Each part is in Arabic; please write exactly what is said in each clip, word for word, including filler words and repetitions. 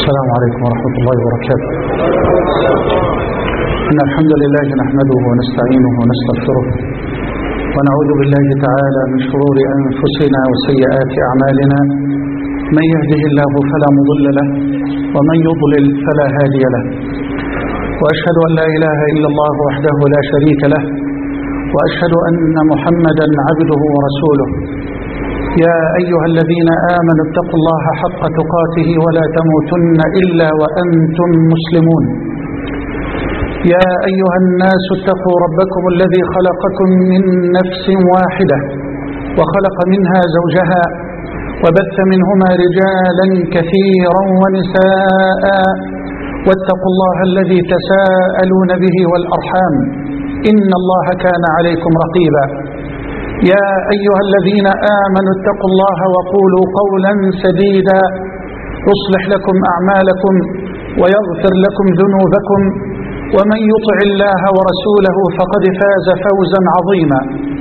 السلام عليكم ورحمة الله وبركاته. إن الحمد لله نحمده ونستعينه ونستغفره ونعوذ بالله تعالى من شرور أنفسنا وسيئات أعمالنا. من يهده الله فلا مضل له ومن يضلل فلا هادي له، وأشهد أن لا إله إلا الله وحده لا شريك له، وأشهد أن محمدا عبده ورسوله. يا أيها الذين آمنوا اتقوا الله حق تقاته ولا تموتن إلا وأنتم مسلمون. يا أيها الناس اتقوا ربكم الذي خلقكم من نفس واحدة وخلق منها زوجها وبث منهما رجالا كثيرا ونساء، واتقوا الله الذي تساءلون به والأرحام إن الله كان عليكم رقيبا. يا أيها الذين آمنوا اتقوا الله وقولوا قولا سديدا يصلح لكم أعمالكم ويغفر لكم ذنوبكم، ومن يطع الله ورسوله فقد فاز فوزا عظيما.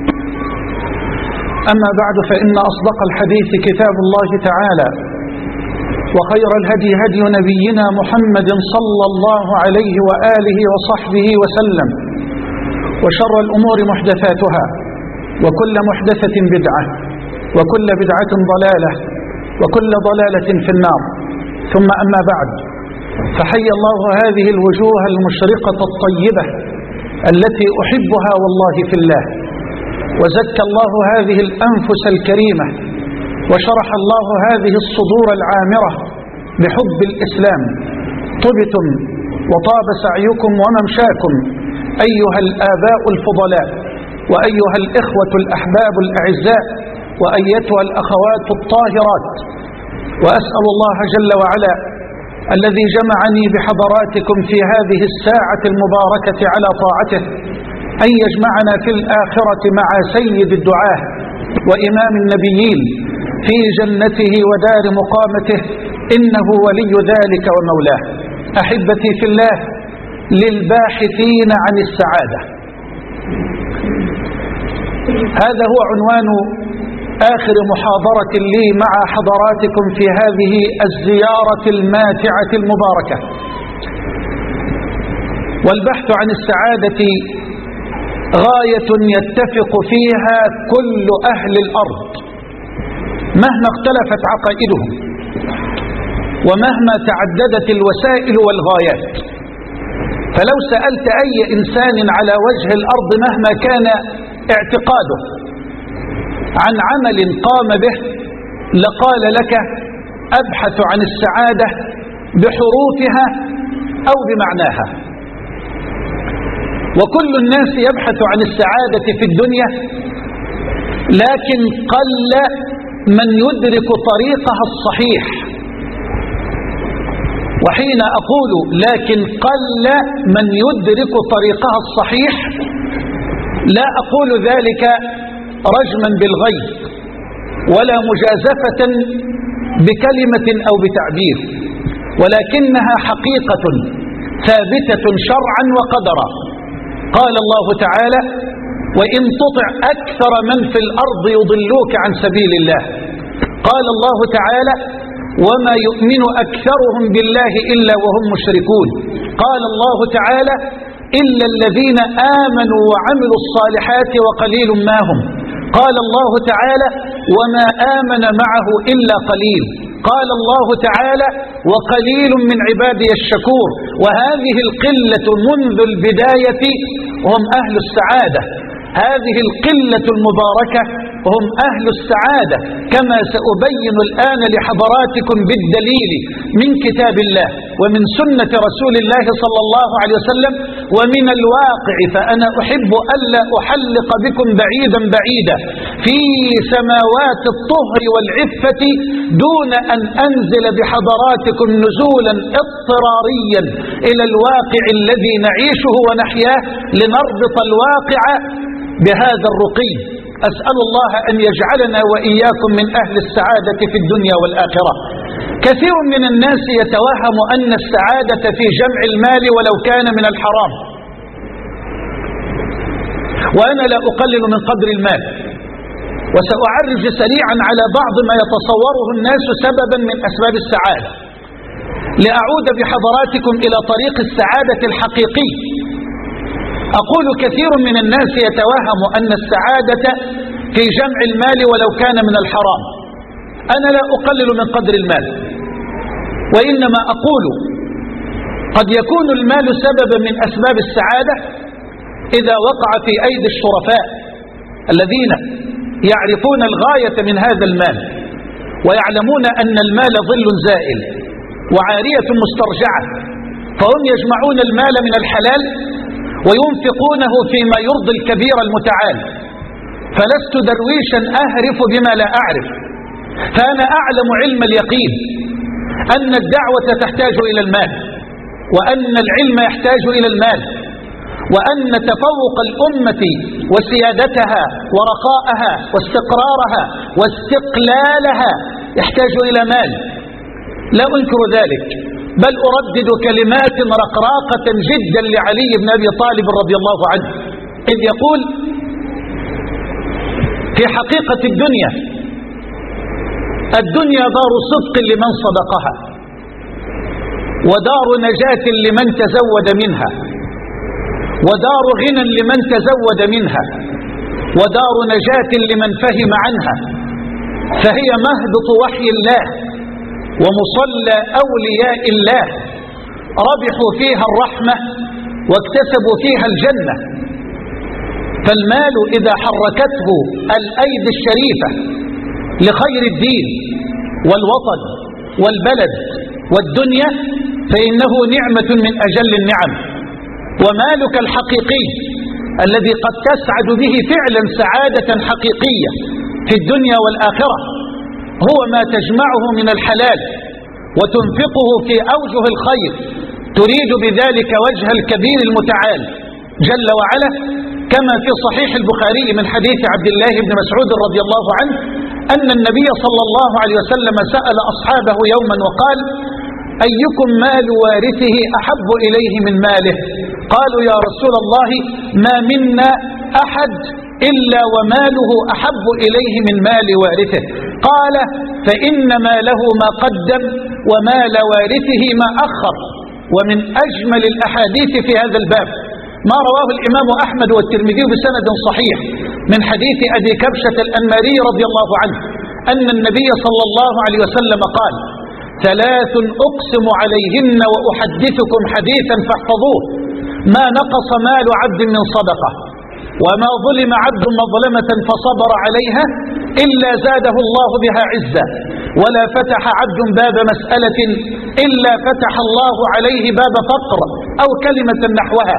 أما بعد، فإن أصدق الحديث كتاب الله تعالى، وخير الهدي هدي نبينا محمد صلى الله عليه وآله وصحبه وسلم، وشر الأمور محدثاتها، وكل محدثة بدعة، وكل بدعة ضلالة، وكل ضلالة في النار. ثم أما بعد، فحي الله هذه الوجوه المشرقة الطيبة التي أحبها والله في الله، وزكى الله هذه الأنفس الكريمة، وشرح الله هذه الصدور العامرة بحب الإسلام. طبتم وطاب سعيكم وممشاكم أيها الآباء الفضلاء، وأيها الإخوة الأحباب الأعزاء، وأيتها الأخوات الطاهرات. وأسأل الله جل وعلا الذي جمعني بحضراتكم في هذه الساعة المباركة على طاعته أن يجمعنا في الآخرة مع سيد الدعاة وإمام النبيين في جنته ودار مقامته، إنه ولي ذلك ومولاه. أحبتي في الله، للباحثين عن السعادة، هذا هو عنوان آخر محاضرة لي مع حضراتكم في هذه الزيارة الماتعة المباركة. والبحث عن السعادة غاية يتفق فيها كل أهل الأرض مهما اختلفت عقائدهم، ومهما تعددت الوسائل والغايات. فلو سألت أي إنسان على وجه الأرض مهما كان اعتقاده عن عمل قام به لقال لك: أبحث عن السعادة بحروفها أو بمعناها. وكل الناس يبحث عن السعادة في الدنيا، لكن قل من يدرك طريقها الصحيح. وحين أقول لكن قل من يدرك طريقها الصحيح، لا أقول ذلك رجما بالغيب ولا مجازفة بكلمة أو بتعبير، ولكنها حقيقة ثابتة شرعا وقدرا. قال الله تعالى: وإن تطع أكثر من في الأرض يضلوك عن سبيل الله. قال الله تعالى: وما يؤمن أكثرهم بالله إلا وهم مشركون. قال الله تعالى: إلا الذين آمنوا وعملوا الصالحات وقليل ما هم. قال الله تعالى: وما آمن معه إلا قليل. قال الله تعالى: وقليل من عبادي الشكور. وهذه القلة منذ البداية هم أهل السعادة. هذه القلة المباركة هم أهل السعادة، كما سأبين الآن لحضراتكم بالدليل من كتاب الله ومن سنة رسول الله صلى الله عليه وسلم ومن الواقع. فأنا أحب ألا أحلق بكم بعيدا بعيدا في سماوات الطهر والعفة دون أن أنزل بحضراتكم نزولا اضطراريا إلى الواقع الذي نعيشه ونحياه، لنربط الواقع بهذا الرقي. أسأل الله أن يجعلنا وإياكم من أهل السعادة في الدنيا والآخرة. كثير من الناس يتوهم أن السعادة في جمع المال ولو كان من الحرام، وأنا لا أقلل من قدر المال، وسأعرج سريعا على بعض ما يتصوره الناس سببا من أسباب السعادة. لأعود بحضراتكم إلى طريق السعادة الحقيقي. أقول كثير من الناس يتوهم أن السعادة في جمع المال ولو كان من الحرام. أنا لا أقلل من قدر المال، وإنما أقول قد يكون المال سببا من أسباب السعادة إذا وقع في أيدي الشرفاء الذين يعرفون الغاية من هذا المال، ويعلمون أن المال ظل زائل وعارية مسترجعة، فهم يجمعون المال من الحلال وينفقونه فيما يرضي الكبير المتعال. فلست درويشا أهرف بما لا أعرف، فأنا أعلم علم اليقين أن الدعوة تحتاج إلى المال، وأن العلم يحتاج إلى المال، وأن تفوق الأمة وسيادتها ورخاءها واستقرارها واستقلالها يحتاج إلى مال، لا أنكر ذلك، بل أردد كلمات رقراقة جدا لعلي بن أبي طالب رضي الله عنه إذ يقول: في حقيقة الدنيا الدنيا دار صدق لمن صدقها، ودار نجاة لمن تزود منها، ودار غنى لمن تزود منها، ودار نجاة لمن فهم عنها، فهي مهبط وحي الله ومصلى أولياء الله، ربحوا فيها الرحمة واكتسبوا فيها الجنة. فالمال إذا حركته الأيدي الشريفة لخير الدين والوطن والبلد والدنيا فإنه نعمة من أجل النعم. ومالك الحقيقي الذي قد تسعد به فعلا سعادة حقيقية في الدنيا والآخرة هو ما تجمعه من الحلال وتنفقه في أوجه الخير، تريد بذلك وجه الكبير المتعال جل وعلا، كما في صحيح البخاري من حديث عبد الله بن مسعود رضي الله عنه أن النبي صلى الله عليه وسلم سأل أصحابه يوما وقال: أيكم مال وارثه أحب إليه من ماله؟ قالوا: يا رسول الله ما منا أحد إلا وماله أحب إليه من مال وارثه. قال: فإن ماله ما قدم ومال وارثه ما أخر. ومن أجمل الأحاديث في هذا الباب ما رواه الإمام أحمد والترمذي بسند صحيح من حديث أبي كبشة الأنماري رضي الله عنه أن النبي صلى الله عليه وسلم قال: ثلاث أقسم عليهن وأحدثكم حديثا فاحفظوه: ما نقص مال عبد من صدقة، وما ظلم عبد مظلمة فصبر عليها إلا زاده الله بها عزا، ولا فتح عبد باب مسألة إلا فتح الله عليه باب فقر، أو كلمة نحوها.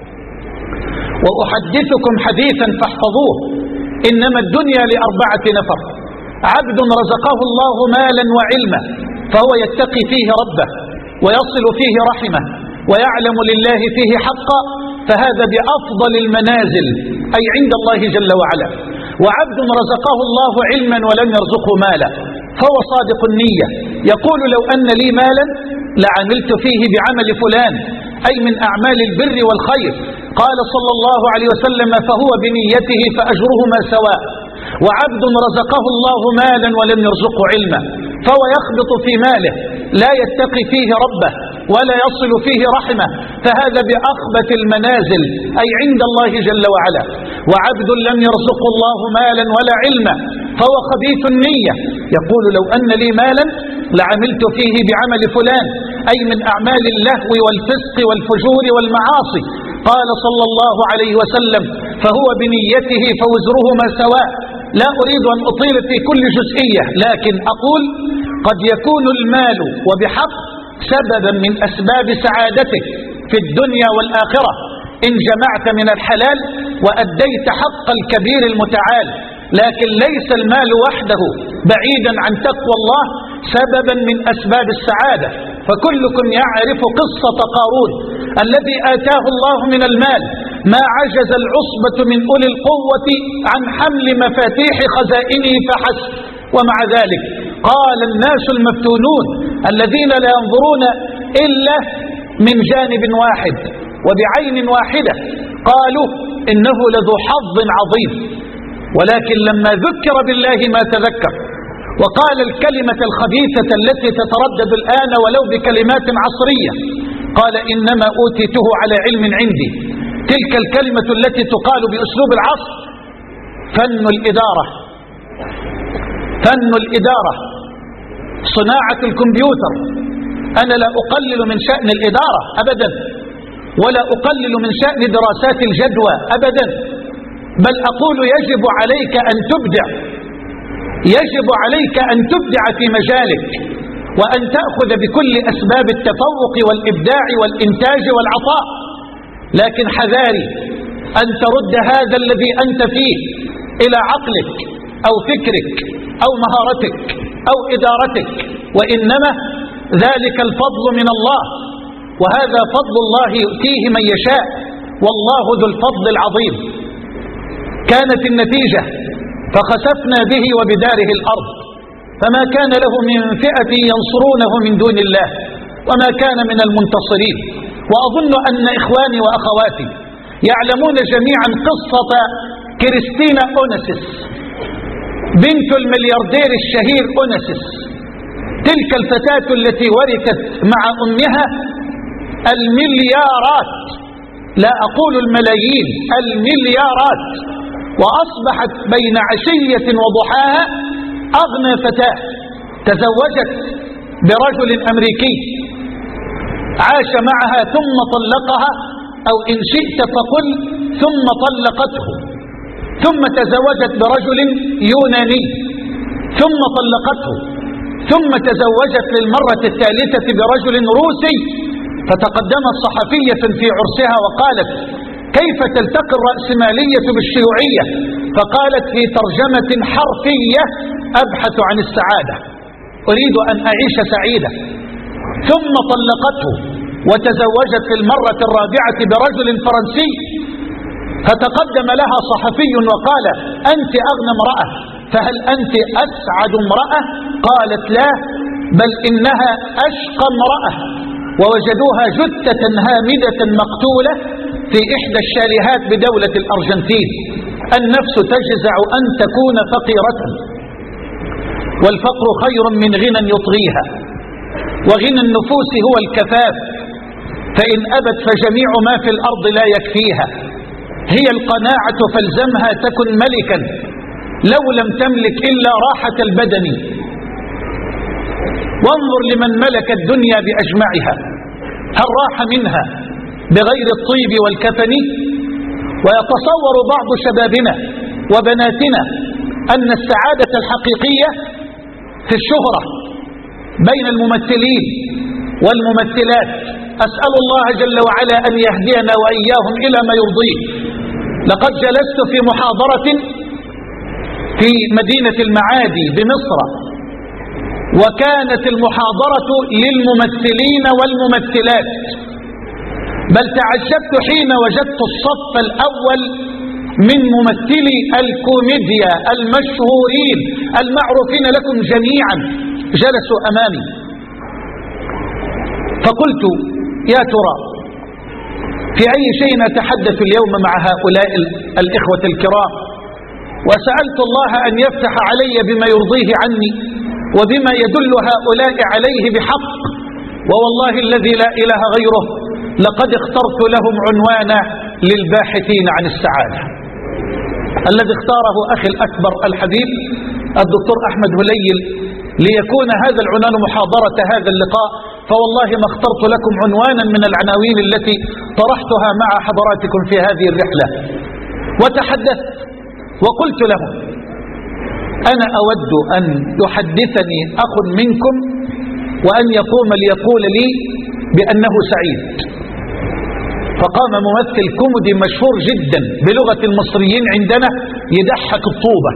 وأحدثكم حديثا فاحفظوه: إنما الدنيا لأربعة نفر: عبد رزقه الله مالا وعلما فهو يتقي فيه ربه ويصل فيه رحمه ويعلم لله فيه حقا، فهذا بأفضل المنازل أي عند الله جل وعلا. وعبد رزقه الله علما ولم يرزقه مالا فهو صادق النية، يقول: لو أن لي مالا لعملت فيه بعمل فلان، أي من أعمال البر والخير. قال صلى الله عليه وسلم: فهو بنيته فأجرهما سواء. وعبد رزقه الله مالا ولم يرزقه علما فهو يخبط في ماله لا يتقي فيه ربه ولا يصل فيه رحمه، فهذا بأخبث المنازل أي عند الله جل وعلا. وعبد لم يرزق الله مالا ولا علما فهو خبيث النية، يقول: لو أن لي مالا لعملت فيه بعمل فلان، أي من أعمال اللهو والفسق والفجور والمعاصي. قال صلى الله عليه وسلم: فهو بنيته فوزرهما سواء. لا أريد أن أطيل في كل جزئية، لكن أقول قد يكون المال وبحق سببا من أسباب سعادتك في الدنيا والآخرة إن جمعت من الحلال وأديت حق الكبير المتعال، لكن ليس المال وحده بعيدا عن تقوى الله سببا من أسباب السعادة. فكلكم يعرف قصة قارون الذي آتاه الله من المال ما عجز العصبة من أولي القوة عن حمل مفاتيح خزائنه فحسب، ومع ذلك قال الناس المفتونون الذين لا ينظرون إلا من جانب واحد وبعين واحدة قالوا إنه لذو حظ عظيم، ولكن لما ذكر بالله ما تذكر، وقال الكلمة الخبيثة التي تتردد الآن ولو بكلمات عصرية، قال إنما أوتيته على علم عندي. تلك الكلمة التي تقال بأسلوب العصر فن الإدارة، فن الإدارة، صناعة الكمبيوتر. أنا لا أقلل من شأن الإدارة أبدا، ولا أقلل من شأن دراسات الجدوى أبدا، بل أقول يجب عليك أن تبدع، يجب عليك أن تبدع في مجالك، وأن تأخذ بكل أسباب التفوق والإبداع والإنتاج والعطاء. لكن حذاري أن ترد هذا الذي أنت فيه إلى عقلك أو فكرك أو مهارتك أو إدارتك، وإنما ذلك الفضل من الله، وهذا فضل الله يؤتيه من يشاء، والله ذو الفضل العظيم. كانت النتيجة فخسفنا به وبداره الأرض، فما كان له من فئة ينصرونه من دون الله وما كان من المنتصرين. وأظن أن إخواني وأخواتي يعلمون جميعا قصة كريستينا أونسيس بنت الملياردير الشهير أونسيس، تلك الفتاة التي ورثت مع أمها المليارات، لا أقول الملايين، المليارات، وأصبحت بين عشية وضحاها أغنى فتاة. تزوجت برجل أمريكي عاش معها ثم طلقها، أو إن شئت فقل ثم طلقته، ثم تزوجت برجل يوناني ثم طلقته، ثم تزوجت للمرة الثالثة برجل روسي. فتقدمت صحفية في عرسها وقالت: كيف تلتقي الرأسمالية بالشيوعية؟ فقالت في ترجمة حرفية: أبحث عن السعادة، أريد أن أعيش سعيدة. ثم طلقته وتزوجت في المرة الرابعة برجل فرنسي، فتقدم لها صحفي وقال: أنت أغنى امرأة، فهل أنت أسعد امرأة؟ قالت: لا، بل إنها أشقى امرأة. ووجدوها جثة هامدة مقتولة في إحدى الشاليهات بدولة الأرجنتين. النفس تجزع أن تكون فقيرة، والفقر خير من غنى يطغيها، وغنى النفوس هو الكفاف، فإن أبت فجميع ما في الأرض لا يكفيها. هي القناعة فالزمها تكن ملكا، لو لم تملك إلا راحة البدن. وانظر لمن ملك الدنيا بأجمعها، هل راح منها بغير الطيب والكفن؟ ويتصور بعض شبابنا وبناتنا أن السعادة الحقيقية في الشهرة بين الممثلين والممثلات. أسأل الله جل وعلا أن يهدينا وإياهم إلى ما يرضيه. لقد جلست في محاضرة في مدينة المعادي بمصر، وكانت المحاضرة للممثلين والممثلات، بل تعجبت حين وجدت الصف الأول من ممثلي الكوميديا المشهورين المعروفين لكم جميعا جلسوا أمامي. فقلت: يا ترى في أي شيء نتحدث اليوم مع هؤلاء الإخوة الكرام؟ وسألت الله أن يفتح علي بما يرضيه عني وبما يدل هؤلاء عليه بحق. ووالله الذي لا إله غيره لقد اخترت لهم عنوانا للباحثين عن السعادة، الذي اختاره أخي الأكبر الحبيب الدكتور أحمد هليل ليكون هذا العنوان محاضرة هذا اللقاء. فوالله ما اخترت لكم عنوانا من العناوين التي طرحتها مع حضراتكم في هذه الرحلة. وتحدثت وقلت لهم: أنا أود أن يحدثني أخ منكم وأن يقوم ليقول لي بأنه سعيد. فقام ممثل كوميدي مشهور جدا بلغة المصريين عندنا يضحك الطوبة،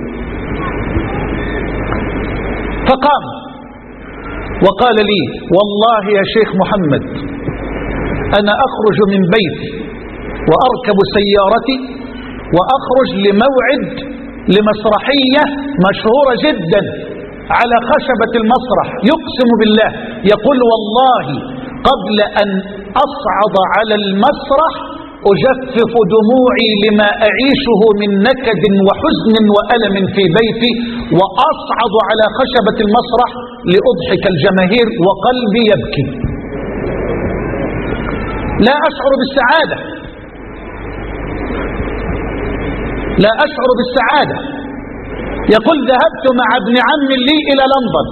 فقام وقال لي: والله يا شيخ محمد، أنا أخرج من بيتي وأركب سيارتي وأخرج لموعد لمسرحية مشهورة جدا على خشبة المسرح، يقسم بالله، يقول: والله قبل أن أصعد على المسرح أجفف دموعي لما أعيشه من نكد وحزن وألم في بيتي، وأصعد على خشبة المسرح لأضحك الجماهير وقلبي يبكي. لا أشعر بالسعادة، لا أشعر بالسعادة. يقول ذهبت مع ابن عم لي إلى لندن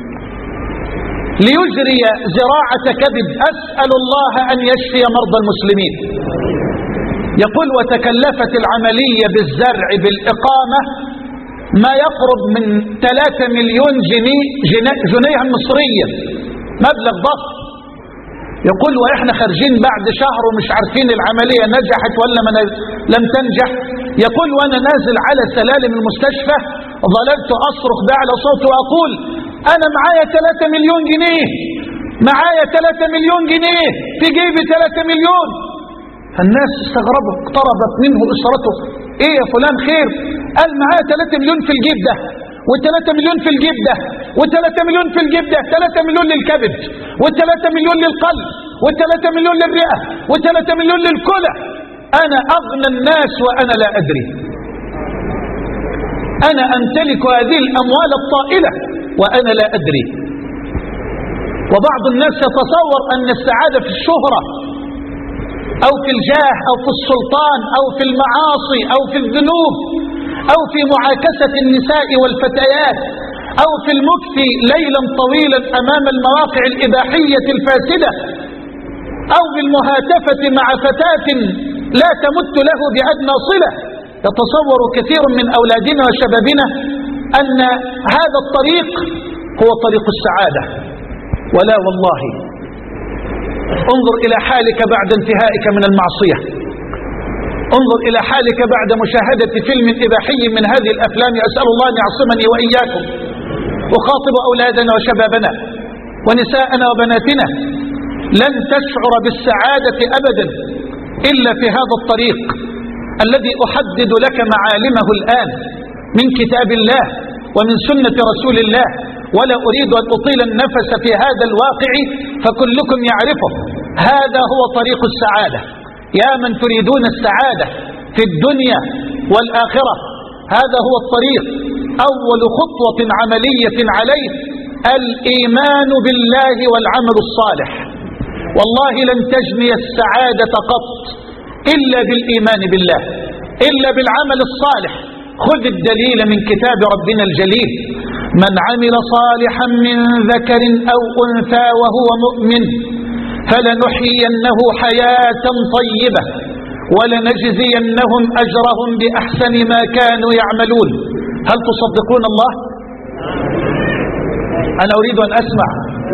ليجري زراعة كبد، أسأل الله أن يشفي مرضى المسلمين. يقول وتكلفت العملية بالزرع بالإقامة ما يقرب من ثلاثة مليون جنيه جنيه مصرية، مبلغ ضخم. يقول وإحنا خارجين بعد شهر ومش عارفين العملية نجحت ولا ما لم تنجح. يقول وأنا نازل على سلالم المستشفى ظللت أصرخ بأعلى صوتي وأقول أنا معايا ثلاثة مليون جنيه، معايا ثلاثة مليون جنيه في جيبي، ثلاثة مليون. فالناس استغربوا، اقتربت منه أسرته، إيه يا فلان خير؟ قال معايا ثلاثة مليون في الجيب ده، وثلاثة مليون في الجيب ده، وثلاثة مليون في الجيب ده، ثلاثة مليون للكبد، وثلاثة مليون للقلب، وثلاثة مليون للرئة، وثلاثة مليون للكلى. أنا أغنى الناس وأنا لا أدري. أنا أمتلك هذه الأموال الطائلة وأنا لا أدري. وبعض الناس يتصور أن السعادة في الشهرة أو في الجاه أو في السلطان أو في المعاصي أو في الذنوب أو في معاكسة النساء والفتيات أو في المكث ليلا طويلا أمام المواقع الإباحية الفاسدة أو بالمهاتفة مع فتاة لا تمت له بأدنى صلة. يتصور كثير من أولادنا وشبابنا أن هذا الطريق هو طريق السعادة، ولا والله. انظر إلى حالك بعد انتهائك من المعصية، انظر إلى حالك بعد مشاهدة فيلم إباحي من هذه الأفلام. أسأل الله أن يعصمني وإياكم. أخاطب أولادنا وشبابنا ونساءنا وبناتنا، لن تشعر بالسعادة أبدا إلا في هذا الطريق الذي أحدد لك معالمه الآن من كتاب الله ومن سنة رسول الله، ولا أريد أن أطيل النفس في هذا الواقع فكلكم يعرفه. هذا هو طريق السعادة. يا من تريدون السعادة في الدنيا والآخرة، هذا هو الطريق. أول خطوة عملية عليه الإيمان بالله والعمل الصالح. والله لن تجني السعادة قط إلا بالإيمان بالله، إلا بالعمل الصالح. خذ الدليل من كتاب ربنا الجليل: من عمل صالحا من ذكر أو أنثى وهو مؤمن فلنحيينه حياة طيبة ولنجزينهم أجرهم بأحسن ما كانوا يعملون. هل تصدقون الله؟ أنا أريد أن أسمع.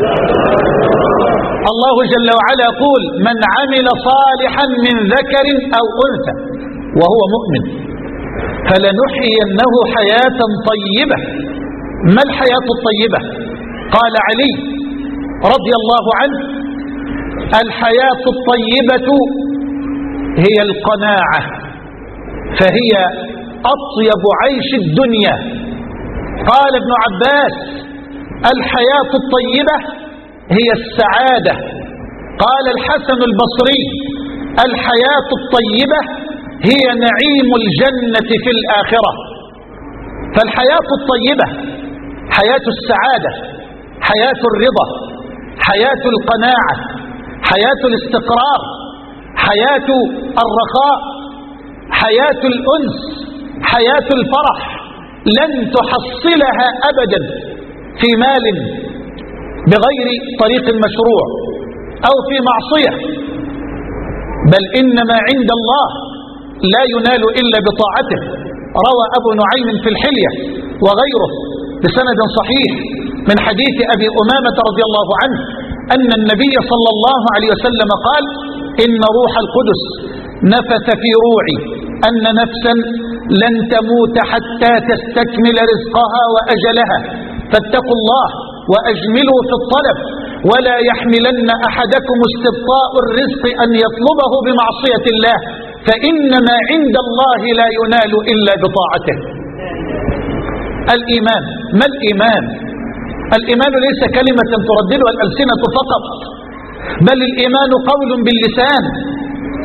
الله جل وعلا يقول: من عمل صالحا من ذكر أو أنثى وهو مؤمن فلنحيينه حياة طيبة. ما الحياة الطيبة؟ قال علي رضي الله عنه: الحياة الطيبة هي القناعة، فهي أطيب عيش الدنيا. قال ابن عباس: الحياة الطيبة هي السعادة. قال الحسن البصري: الحياة الطيبة هي نعيم الجنة في الآخرة. فالحياة الطيبة حياة السعادة، حياة الرضا، حياة القناعة، حياة الاستقرار، حياة الرخاء، حياة الأنس، حياة الفرح. لن تحصلها أبدا في مال بغير طريق مشروع أو في معصية، بل إنما عند الله لا ينال إلا بطاعته. روى أبو نعيم في الحلية وغيره بسند صحيح من حديث أبي أمامة رضي الله عنه أن النبي صلى الله عليه وسلم قال: إن روح القدس نفث في روعي أن نفسا لن تموت حتى تستكمل رزقها وأجلها، فاتقوا الله وأجملوا في الطلب، ولا يحملن أحدكم استبطاء الرزق أن يطلبه بمعصية الله، فإنما عند الله لا ينال إلا بطاعته. الإيمان. ما الإيمان؟ الإيمان ليس كلمة ترددها الألسنة فقط، بل الإيمان قول باللسان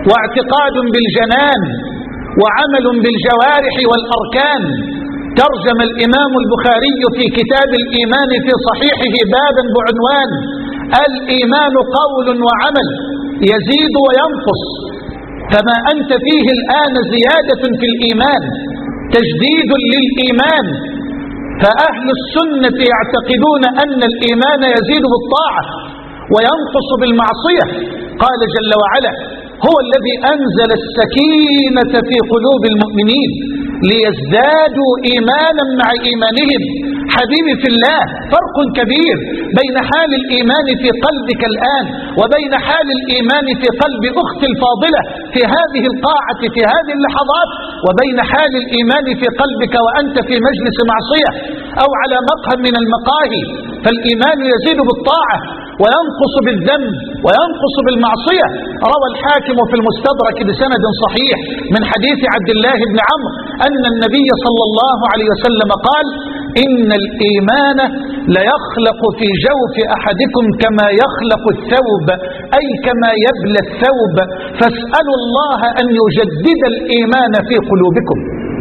واعتقاد بالجنان وعمل بالجوارح والأركان. ترجم الإمام البخاري في كتاب الإيمان في صحيحه بابا بعنوان الإيمان قول وعمل يزيد وينقص. فما أنت فيه الآن زيادة في الإيمان، تجديد للإيمان. فأهل السنة يعتقدون أن الإيمان يزيد بالطاعة وينقص بالمعصية. قال جل وعلا: هو الذي أنزل السكينة في قلوب المؤمنين ليزدادوا إيمانا مع إيمانهم. حبيبي في الله، فرق كبير بين حال الإيمان في قلبك الآن وبين حال الإيمان في قلب أخت الفاضلة في هذه القاعة في هذه اللحظات، وبين حال الإيمان في قلبك وأنت في مجلس معصية أو على مقهى من المقاهي. فالإيمان يزيد بالطاعة وينقص بالذنب وينقص بالمعصية. روى الحاكم في المستدرك بسند صحيح من حديث عبد الله بن عمرو أن النبي صلى الله عليه وسلم قال: إن الإيمان ليخلق في جوف أحدكم كما يخلق الثوب، أي كما يبلى الثوب، فاسألوا الله أن يجدد الإيمان في قلوبكم.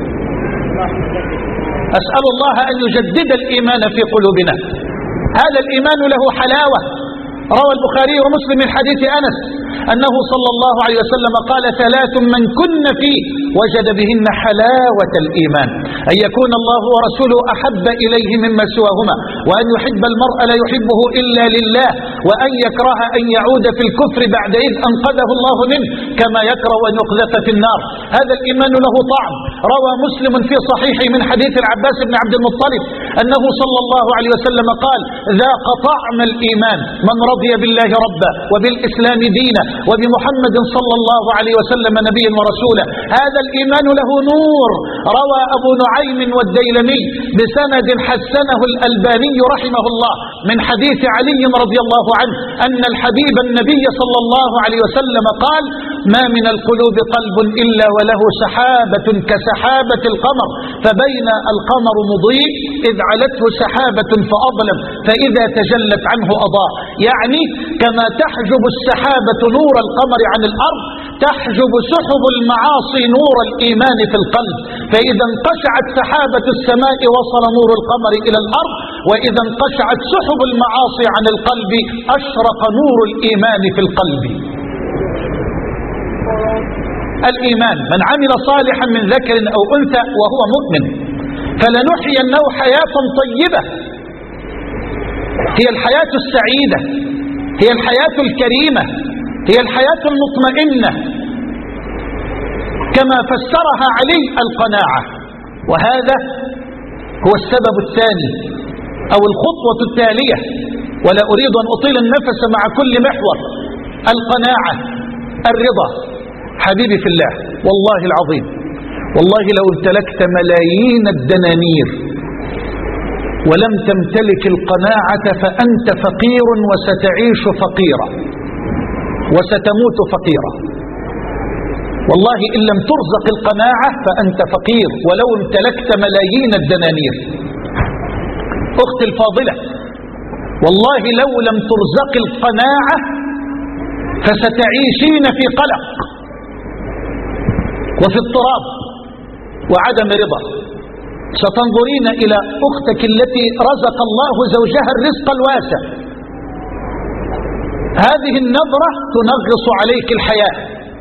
أسأل الله أن يجدد الإيمان في قلوبنا. هذا الإيمان له حلاوة. روى البخاري ومسلم من حديث أنس أنه صلى الله عليه وسلم قال: ثلاث من كن فيه وجد بهن حلاوة الإيمان: أن يكون الله ورسوله أحب إليه مما سواهما، وأن يحب المرء لا يحبه إلا لله، وأن يكره أن يعود في الكفر بعد إذ أنقذه الله منه، كما يكره أن يقذف في النار. هذا الإيمان له طعم. روى مسلم في صحيحه من حديث العباس بن عبد المطلب أنه صلى الله عليه وسلم قال: ذاق طعم الإيمان من رضي بالله ربا وبالإسلام دينا وبمحمد صلى الله عليه وسلم نبيا ورسولا. هذا الإيمان له نور. روى أبو نعيم والديلمي بسند حسنه الألباني رحمه الله من حديث علي رضي الله عنه أن الحبيب النبي صلى الله عليه وسلم قال: ما من القلوب قلب إلا وله سحابة كسحابة القمر، فبين القمر مضيء إذ علته سحابة فأظلم، فإذا تجلت عنه أضاء. يعني كما تحجب السحابة نور القمر عن الأرض، تحجب سحب المعاصي نور الإيمان في القلب. فإذا انقشعت سحابة السماء وصل نور القمر إلى الأرض، وإذا انقشعت سحب المعاصي عن القلب أشرق نور الإيمان في القلب. الإيمان: من عمل صالحا من ذكر أو أنثى وهو مؤمن فلنحيينه حياة طيبة. هي الحياة السعيدة، هي الحياة الكريمة، هي الحياة المطمئنة، كما فسرها علي: القناعة. وهذا هو السبب الثاني أو الخطوة التالية، ولا أريد أن أطيل النفس مع كل محور. القناعة، الرضا. حبيبي في الله، والله العظيم، والله لو امتلكت ملايين الدنانير ولم تمتلك القناعة فأنت فقير وستعيش فقيرا وستموت فقيرا. والله إن لم ترزق القناعة فأنت فقير ولو امتلكت ملايين الدنانير. أختي الفاضلة، والله لو لم ترزق القناعة فستعيشين في قلق وفي اضطراب وعدم رضا. ستنظرين إلى أختك التي رزق الله زوجها الرزق الواسع، هذه النظرة تنغص عليك الحياة.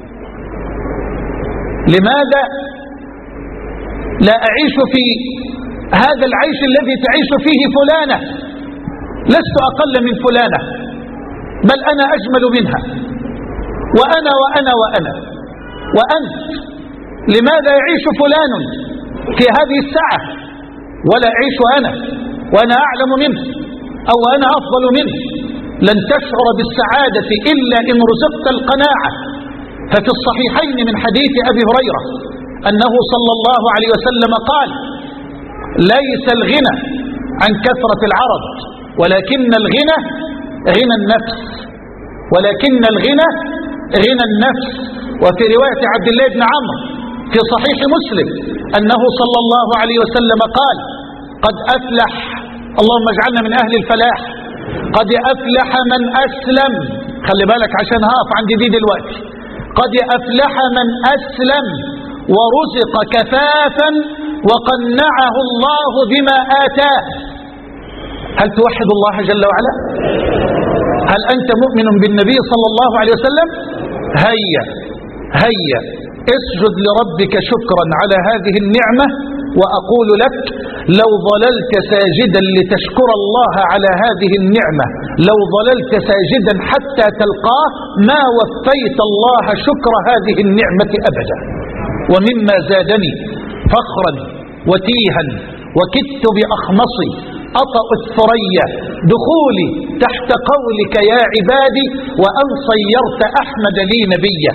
لماذا لا أعيش في هذا العيش الذي تعيش فيه فلانة؟ لست أقل من فلانة، بل أنا أجمل منها، وأنا وأنا وأنا وأنت. لماذا يعيش فلان في هذه الساعة ولا أعيش أنا وأنا أعلم منه أو أنا أفضل منه؟ لن تشعر بالسعادة إلا إن رزقت القناعة. ففي الصحيحين من حديث أبي هريرة أنه صلى الله عليه وسلم قال: ليس الغنى عن كثرة العرض، ولكن الغنى غنى النفس، ولكن الغنى غنى النفس. وفي رواية عبد الله بن عمرو في صحيح مسلم أنه صلى الله عليه وسلم قال: قد أفلح، اللهم اجعلنا من أهل الفلاح، قد أفلح من أسلم. خلي بالك عشان هقف عند دي دلوقتي. قد أفلح من أسلم ورزق كفافا وقنعه الله بما آتاه. هل توحد الله جل وعلا؟ هل أنت مؤمن بالنبي صلى الله عليه وسلم؟ هيا هيا اسجد لربك شكرا على هذه النعمة. وأقول لك لو ظللت ساجدا لتشكر الله على هذه النعمة، لو ظللت ساجدا حتى تلقاه، ما وفيت الله شكر هذه النعمة أبدا. ومما زادني فخرا وتيها وكدت بأخمصي أطأ الثريا دخولي تحت قولك يا عبادي وأن صيرت أحمد لي نبيا.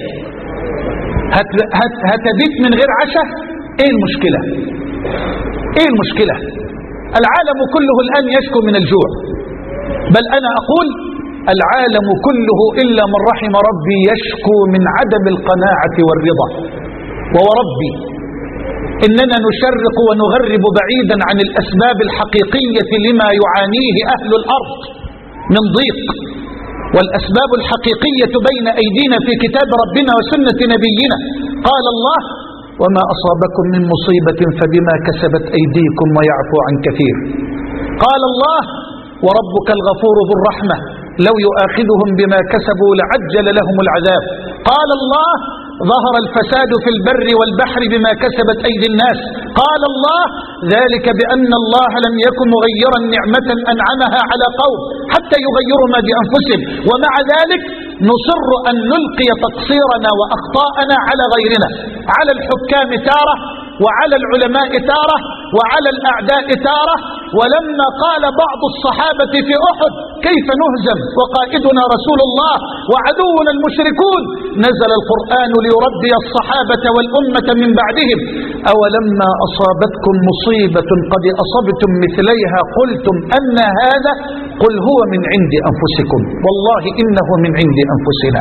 هت هت هتبيت من غير عشاء؟ ايه المشكلة؟ ايه المشكلة؟ العالم كله الآن يشكو من الجوع، بل أنا أقول العالم كله إلا من رحم ربي يشكو من عدم القناعة والرضا. ووربي إننا نشرق ونغرب بعيدا عن الأسباب الحقيقية لما يعانيه أهل الأرض من ضيق، والأسباب الحقيقية بين أيدينا في كتاب ربنا وسنة نبينا. قال الله وما أصابكم من مصيبة فبما كسبت أيديكم ويعفو عن كثير. قال الله وربك الغفور ذو الرحمة لو يؤاخذهم بما كسبوا لعجل لهم العذاب. قال الله ظهر الفساد في البر والبحر بما كسبت أيدي الناس. قال الله ذلك بأن الله لم يكن مغيرا نعمة أنعمها على قوم حتى يغيروا ما بأنفسهم، ومع ذلك نصر أن نلقي تقصيرنا وأخطاءنا على غيرنا، على الحكام تارة، وعلى العلماء تارة، وعلى الأعداء تارة. ولما قال بعض الصحابة في أحد كيف نهزم وقائدنا رسول الله وعدونا المشركون، نزل القرآن ليربي الصحابة والأمة من بعدهم أولما أصابتكم مصيبة قد أصبتم مثليها قلتم أن هذا قل هو من عند أنفسكم والله إنه من عند أنفسنا.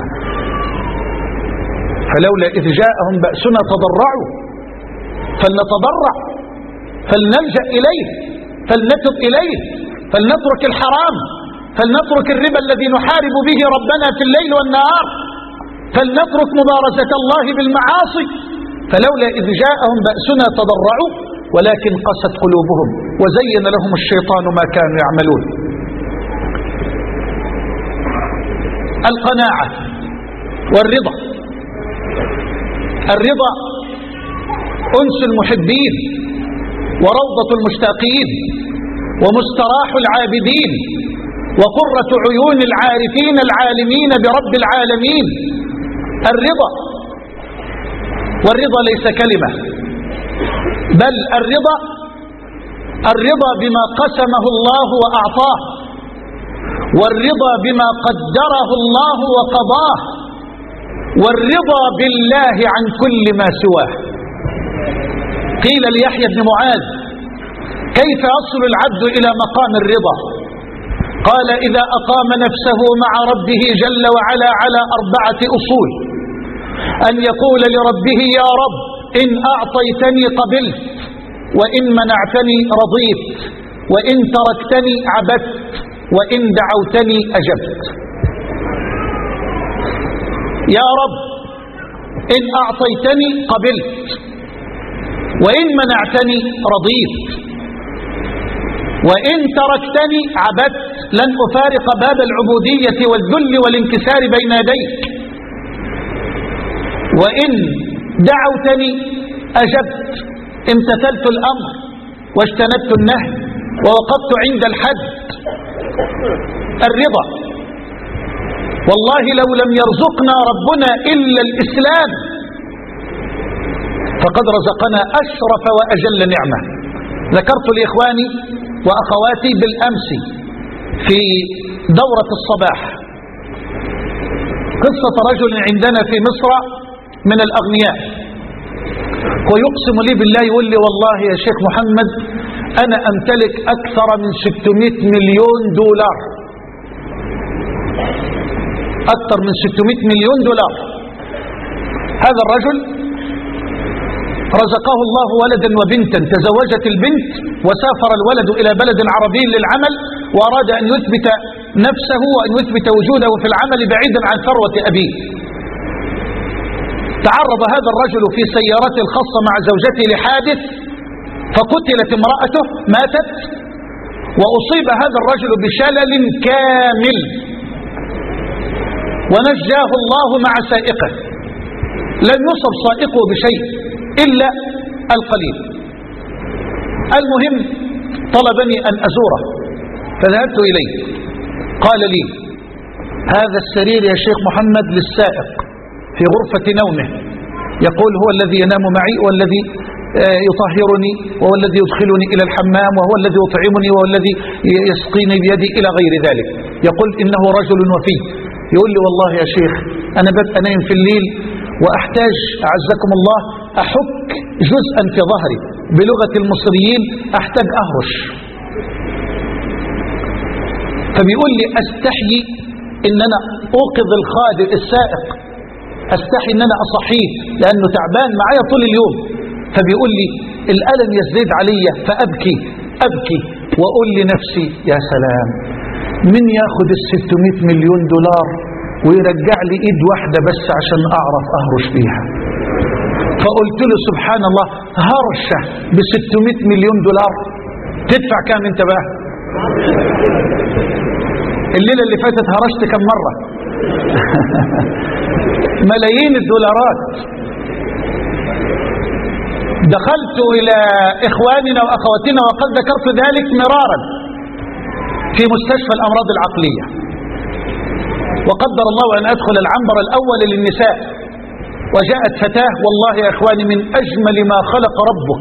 فلولا إذ جاءهم بأسنا تضرعوا، فلنتضرع، فلنلجأ إليه، فلنتب إليه، فلنترك الحرام، فلنترك الربا الذي نحارب به ربنا في الليل والنهار، فلنترك مبارزة الله بالمعاصي. فلولا إذ جاءهم بأسنا تضرعوا ولكن قست قلوبهم وزين لهم الشيطان ما كانوا يعملون. القناعة والرضا. الرضا أنس المحبين وروضة المشتاقين ومستراح العابدين وقرة عيون العارفين العالمين برب العالمين. الرضا، والرضا ليس كلمة، بل الرضا الرضا بما قسمه الله وأعطاه، والرضا بما قدره الله وقضاه، والرضا بالله عن كل ما سواه. قيل ليحيى بن معاذ كيف يصل العبد إلى مقام الرضا؟ قال إذا أقام نفسه مع ربه جل وعلا على أربعة أصول: أن يقول لربه يا رب إن أعطيتني قبلت، وإن منعتني رضيت، وإن تركتني عبدت، وإن دعوتني أجبت. يا رب إن أعطيتني قبلت، وإن منعتني رضيت، وإن تركتني عبدت، لن أفارق باب العبودية والذل والانكسار بين يديك، وإن دعوتني أجبت، امتثلت الأمر واجتنبت النهي ووقفت عند الحد. الرضا، والله لو لم يرزقنا ربنا إلا الإسلام فقد رزقنا أشرف وأجل نعمة. ذكرت لإخواني وأخواتي بالأمس في دورة الصباح قصة رجل عندنا في مصر من الأغنياء، ويقسم لي بالله يقول لي والله يا شيخ محمد أنا أمتلك أكثر من ستمائة مليون دولار، أكثر من ستمائة مليون دولار. هذا الرجل رزقه الله ولدا وبنتا، تزوجت البنت وسافر الولد إلى بلد عربي للعمل، وأراد أن يثبت نفسه وأن يثبت وجوده في العمل بعيدا عن ثروة أبيه. تعرض هذا الرجل في سيارته الخاصة مع زوجته لحادث فقتلت امرأته ماتت، وأصيب هذا الرجل بشلل كامل ونجاه الله مع سائقه، لم يصب سائقه بشيء إلا القليل. المهم طلبني أن أزوره فذهبت إليه، قال لي هذا السرير يا شيخ محمد للسائق في غرفة نومه، يقول هو الذي ينام معي والذي يطهرني وهو الذي يدخلني إلى الحمام وهو الذي يطعمني وهو الذي يسقيني بيدي إلى غير ذلك. يقول إنه رجل وفي. يقول لي والله يا شيخ أنا ببقى نايم في الليل وأحتاج أعزكم الله أحك جزءا في ظهري، بلغة المصريين أحتاج أهرش. فبيقول لي أستحي إن أنا أوقظ الخادم السائق، أستحي إن أنا أصحيه لأنه تعبان معايا طول اليوم. فبيقول لي الألم يزداد علي فأبكي أبكي وأقول لنفسي يا سلام، من ياخد الستمائة مليون دولار ويرجع لي إيد واحدة بس عشان أعرف أهرش فيها. فقلت له سبحان الله، هرشة بستمائة مليون دولار تدفع كام انت بقى؟ الليلة اللي فاتت هرشت كم مرة؟ ملايين الدولارات. دخلت إلى إخواننا وأخواتنا وقد ذكرت ذلك مرارا في مستشفى الأمراض العقلية، وقدر الله أن أدخل العنبر الأول للنساء، وجاءت فتاة والله يا إخواني من أجمل ما خلق ربك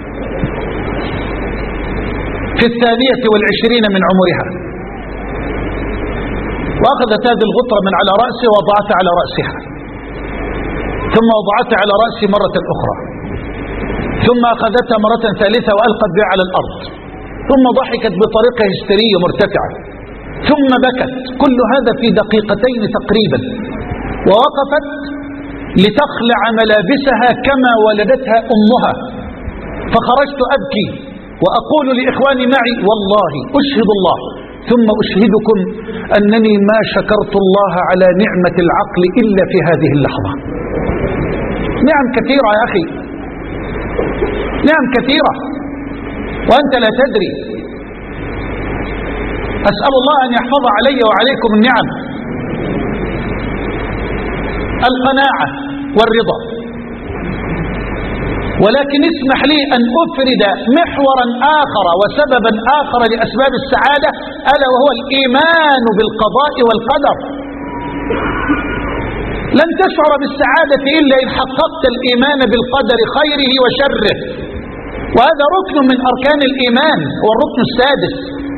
في الثانية والعشرين من عمرها، وأخذت هذه الغطرة من على رأسي ووضعتها على رأسها، ثم وضعتها على رأسي مرة أخرى، ثم أخذتها مرة ثالثة وألقت بها على الأرض، ثم ضحكت بطريقة هستيرية مرتفعة، ثم بكت، كل هذا في دقيقتين تقريبا، ووقفت لتخلع ملابسها كما ولدتها أمها. فخرجت أبكي وأقول لإخواني معي والله أشهد الله ثم أشهدكم أنني ما شكرت الله على نعمة العقل إلا في هذه اللحظة. نعم كثيرة يا أخي، نعم كثيرة وأنت لا تدري. أسأل الله أن يحفظ علي وعليكم النعم. القناعة والرضا. ولكن اسمح لي أن أفرد محورا آخر وسببا آخر لأسباب السعادة، ألا وهو الإيمان بالقضاء والقدر. لن تشعر بالسعادة إلا إن حققت الإيمان بالقدر خيره وشره، وهذا ركن من أركان الإيمان، والركن السادس.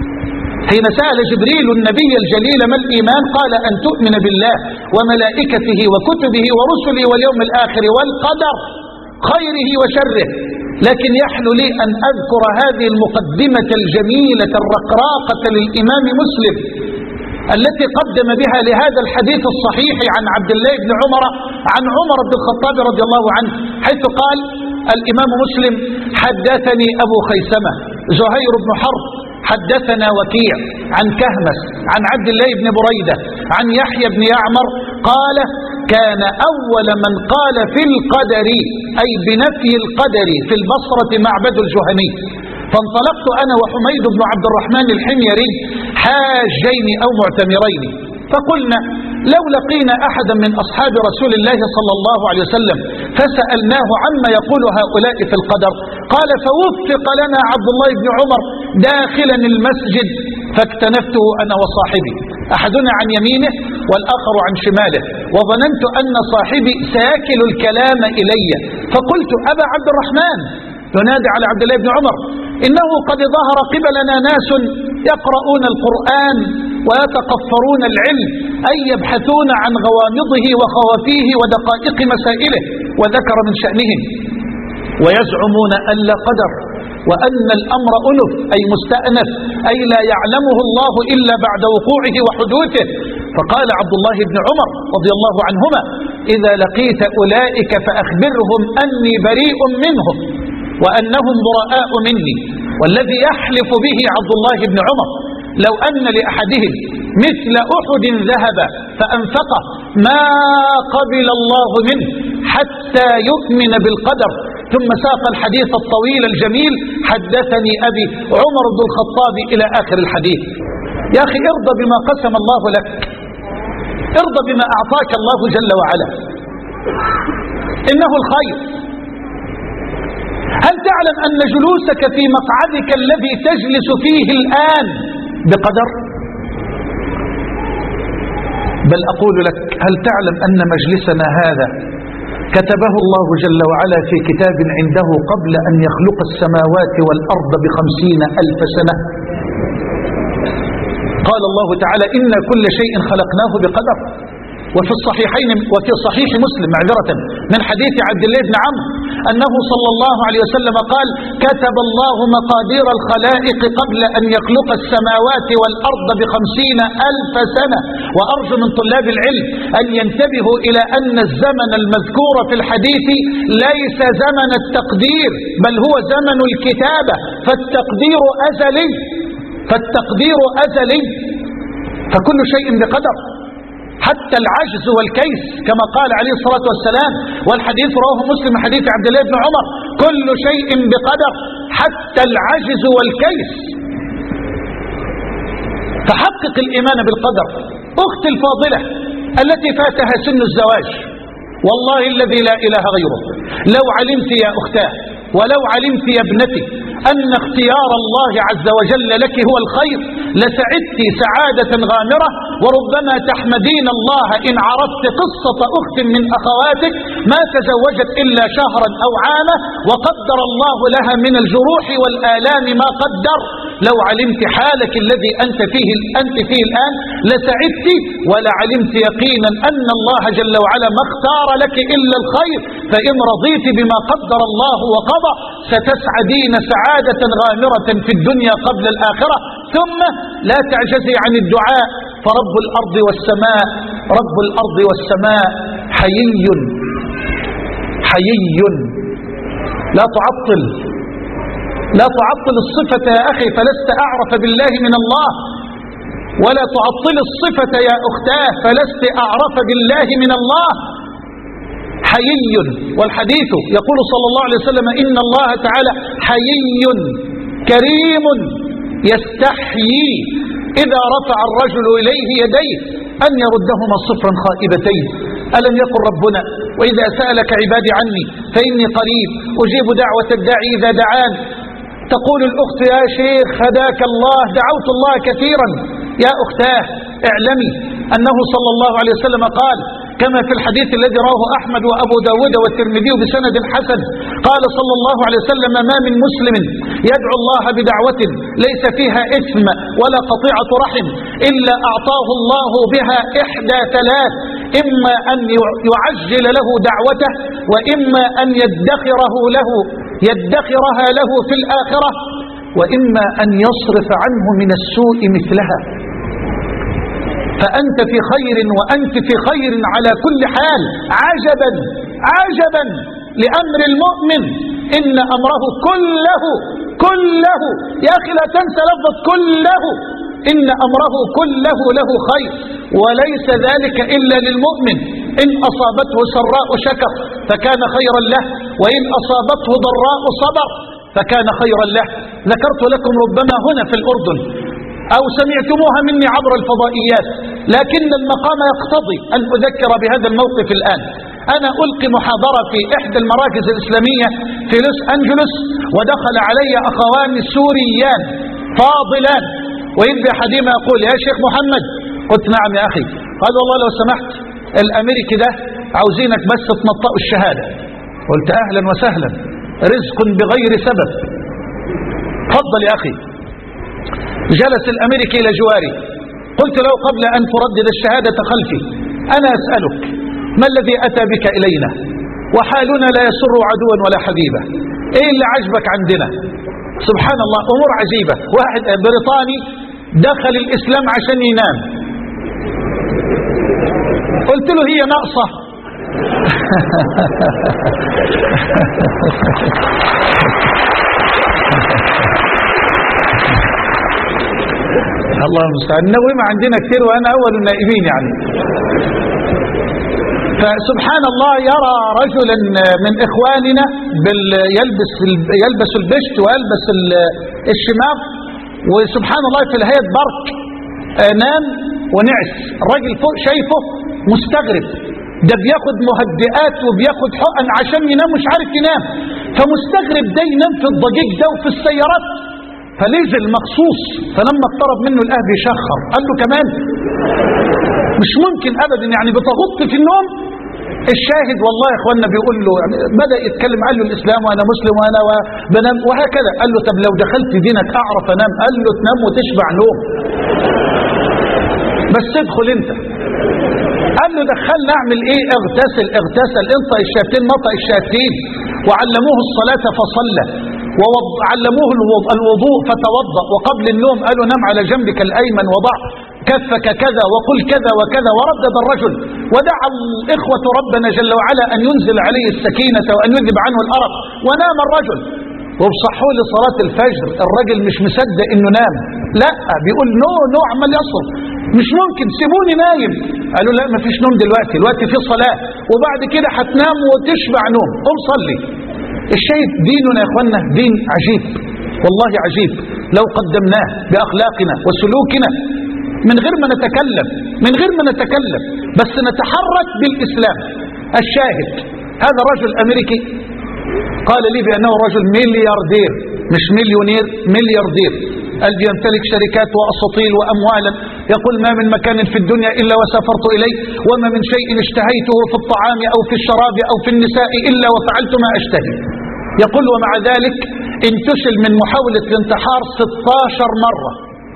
حين سأل جبريل النبي الجليل ما الإيمان؟ قال أن تؤمن بالله وملائكته وكتبه ورسله واليوم الآخر والقدر خيره وشره. لكن يحلو لي أن أذكر هذه المقدمة الجميلة الرقراقة للإمام مسلم التي قدم بها لهذا الحديث الصحيح عن عبد الله بن عمر عن عمر بن الخطاب رضي الله عنه، حيث قال الإمام مسلم حدثني أبو خيثمة زهير بن حرب حدثنا وكيع عن كهمس عن عبد الله بن بريدة عن يحيى بن يعمر قال كان أول من قال في القدر أي بنفي القدر في البصرة معبد الجهني. فانطلقت أنا وحميد بن عبد الرحمن الحميري حاجين أو معتمرين، فقلنا لو لقينا أحدا من أصحاب رسول الله صلى الله عليه وسلم فسألناه عما يقول هؤلاء في القدر، قال فوفق لنا عبد الله بن عمر داخلا المسجد فاكتنفته أنا وصاحبي، أحدنا عن يمينه والآخر عن شماله، وظننت أن صاحبي سيكل الكلام إلي، فقلت أبا عبد الرحمن، ينادي على عبد الله بن عمر، إنه قد ظهر قبلنا ناس يقرؤون القرآن ويتقفرون العلم، أي يبحثون عن غوامضه وخوافيه ودقائق مسائله، وذكر من شأنهم ويزعمون أن لا قدر وأن الأمر ألف أي مستأنف أي لا يعلمه الله إلا بعد وقوعه وحدوثه. فقال عبد الله بن عمر رضي الله عنهما إذا لقيت أولئك فأخبرهم أني بريء منهم وأنهم براء مني. والذي يحلف به عبد الله بن عمر لو أن لأحدهم مثل أحد ذهب فأنفقه ما قبل الله منه حتى يؤمن بالقدر. ثم ساق الحديث الطويل الجميل: حدثني أبي عمر بن الخطاب إلى آخر الحديث. يا أخي ارضى بما قسم الله لك، ارضى بما أعطاك الله جل وعلا، إنه الخير. هل تعلم أن جلوسك في مقعدك الذي تجلس فيه الآن بقدر؟ بل أقول لك: هل تعلم أن مجلسنا هذا كتبه الله جل وعلا في كتاب عنده قبل أن يخلق السماوات والأرض بخمسين ألف سنة؟ قال الله تعالى: إن كل شيء خلقناه بقدر. وفي الصحيحين وفي صحيح مسلم معذرة من حديث عبد الله بن عمرو أنه صلى الله عليه وسلم قال: كتب الله مقادير الخلائق قبل أن يخلق السماوات والأرض بخمسين ألف سنة. وأرجو من طلاب العلم أن ينتبهوا إلى أن الزمن المذكور في الحديث ليس زمن التقدير، بل هو زمن الكتابة، فالتقدير أزلي، فالتقدير أزلي، فكل شيء بقدر، حتى العجز والكيس كما قال عليه الصلاة والسلام. والحديث رواه مسلم حديث عبد الله بن عمر: كل شيء بقدر حتى العجز والكيس. فحقق الإيمان بالقدر. أختي الفاضلة التي فاتها سن الزواج، والله الذي لا إله غيره، لو علمت يا أختاه ولو علمت يا ابنتي أن اختيار الله عز وجل لك هو الخير لسعدت سعادة غامرة. وربما تحمدين الله إن عرفت قصة أخت من أخواتك ما تزوجت إلا شهرا أو عاما وقدر الله لها من الجروح والآلام ما قدر. لو علمت حالك الذي أنت فيه, أنت فيه الآن لسعدت، ولعلمت يقينا أن الله جل وعلا ما اختار لك إلا الخير. فإن رضيت بما قدر الله وقضى ستسعدين سعادة غامرة في الدنيا قبل الآخرة. ثم لا تعجزي عن الدعاء، فرب الأرض والسماء رب الأرض والسماء حيي حيي. لا تعطل لا تعطل الصفة يا أخي، فلست أعرف بالله من الله، ولا تعطل الصفة يا أختاه فلست أعرف بالله من الله. حيي. والحديث يقول صلى الله عليه وسلم: إن الله تعالى حيي كريم يستحيي إذا رفع الرجل إليه يديه أن يردهما صفرا خائبتين. ألم يقل ربنا: وإذا سألك عبادي عني فإني قريب أجيب دعوة الداعي إذا دعان. تقول الأخت: يا شيخ هداك الله دعوت الله كثيرا. يا أختاه اعلمي أنه صلى الله عليه وسلم قال كما في الحديث الذي رواه أحمد وأبو داود والترمذي بسند حسن، قال صلى الله عليه وسلم: ما من مسلم يدعو الله بدعوة ليس فيها إثم ولا قطيعة رحم إلا أعطاه الله بها إحدى ثلاث: إما أن يعجل له دعوته، وإما أن يدخره له يدخرها له في الآخرة، وإما أن يصرف عنه من السوء مثلها. فأنت في خير وأنت في خير على كل حال. عجبا عجبا لأمر المؤمن، إن أمره كله كله يا أخي لا تنسى لفظ كله، إن أمره كله له خير، وليس ذلك إلا للمؤمن. إن أصابته سراء شكر فكان خيرا له، وإن أصابته ضراء صبر فكان خيرا له. ذكرت لكم ربما هنا في الأردن أو سمعتموها مني عبر الفضائيات، لكن المقام يقتضي أن أذكر بهذا الموقف الآن. أنا ألقي محاضرة في إحدى المراكز الإسلامية في لوس أنجلوس، ودخل علي أخوان سوريان فاضلان، وإذ بأحدهما يقول: يا شيخ محمد. قلت: نعم يا أخي. قال: والله لو سمحت الأمريكي ده عاوزينك بس تنطقوا الشهادة. قلت: أهلا وسهلا، رزق بغير سبب، تفضل يا أخي. جلس الأمريكي إلى جواري، قلت له قبل أن تردد الشهادة خلفي: أنا أسألك ما الذي أتى بك إلينا وحالنا لا يسر عدوا ولا حبيبا؟ إيه اللي عجبك عندنا؟ سبحان الله، أمور عجيبة. واحد بريطاني دخل الإسلام عشان ينام، قلت له: هي ناقصة. الله المستعان. النوم عندنا كتير وأنا أول النائبين يعني. فسبحان الله يرى رجلا من إخواننا يلبس يلبس البشت ويلبس الشماغ، وسبحان الله في الهيئة برك نام ونعس، الراجل فوق شايفه مستغرب، ده بياخد مهدئات وبياخد حقن عشان ينام مش عارف ينام، فمستغرب ده ينام في الضجيج ده وفي السيارات، فنزل مخصوص، فلما اقترب منه الأهل يشخر، قال له كمان مش ممكن أبدا يعني بتغط في النوم. الشاهد والله يا اخوانا بيقول له يعني بدأ يتكلم، قال له الإسلام وأنا مسلم وأنا بنام وهكذا، قال له طب لو دخلت دينك أعرف أنام، قال له تنام وتشبع نوم بس ادخل انت. قال له دخلنا اعمل ايه؟ اغتسل اغتسل، انطق الشهادتين نطق الشهادتين، وعلموه الصلاة فصلى، وعلموه الوضوء فتوضأ، وقبل النوم قالوا نم على جنبك الأيمن وضع كفك كذا وقل كذا وكذا، وردد الرجل ودعا الإخوة ربنا جل وعلا أن ينزل عليه السكينة وأن يذهب عنه الأرق، ونام الرجل. وبصحوا لصلاة الفجر، الرجل مش مصدق انه نام، لا بيقول نو نو عمال يصرخ، مش ممكن سيبوني نايم. قالوا لا مفيش نوم دلوقتي، دلوقتي في صلاة وبعد كده هتنام وتشبع نوم، قم صلي. الشيء ديننا يا اخوانا دين عجيب والله عجيب، لو قدمناه بأخلاقنا وسلوكنا من غير ما نتكلم من غير ما نتكلم بس نتحرك بالإسلام. الشاهد هذا رجل أمريكي قال لي بأنه رجل ملياردير، مش مليونير، ملياردير، قال يمتلك شركات وأساطيل وأموالا، يقول ما من مكان في الدنيا إلا وسافرت إليه، وما من شيء اشتهيته في الطعام أو في الشراب أو في النساء إلا وفعلت ما أشتهي. يقول ومع ذلك انتشل من محاولة الانتحار ستة عشر مرة،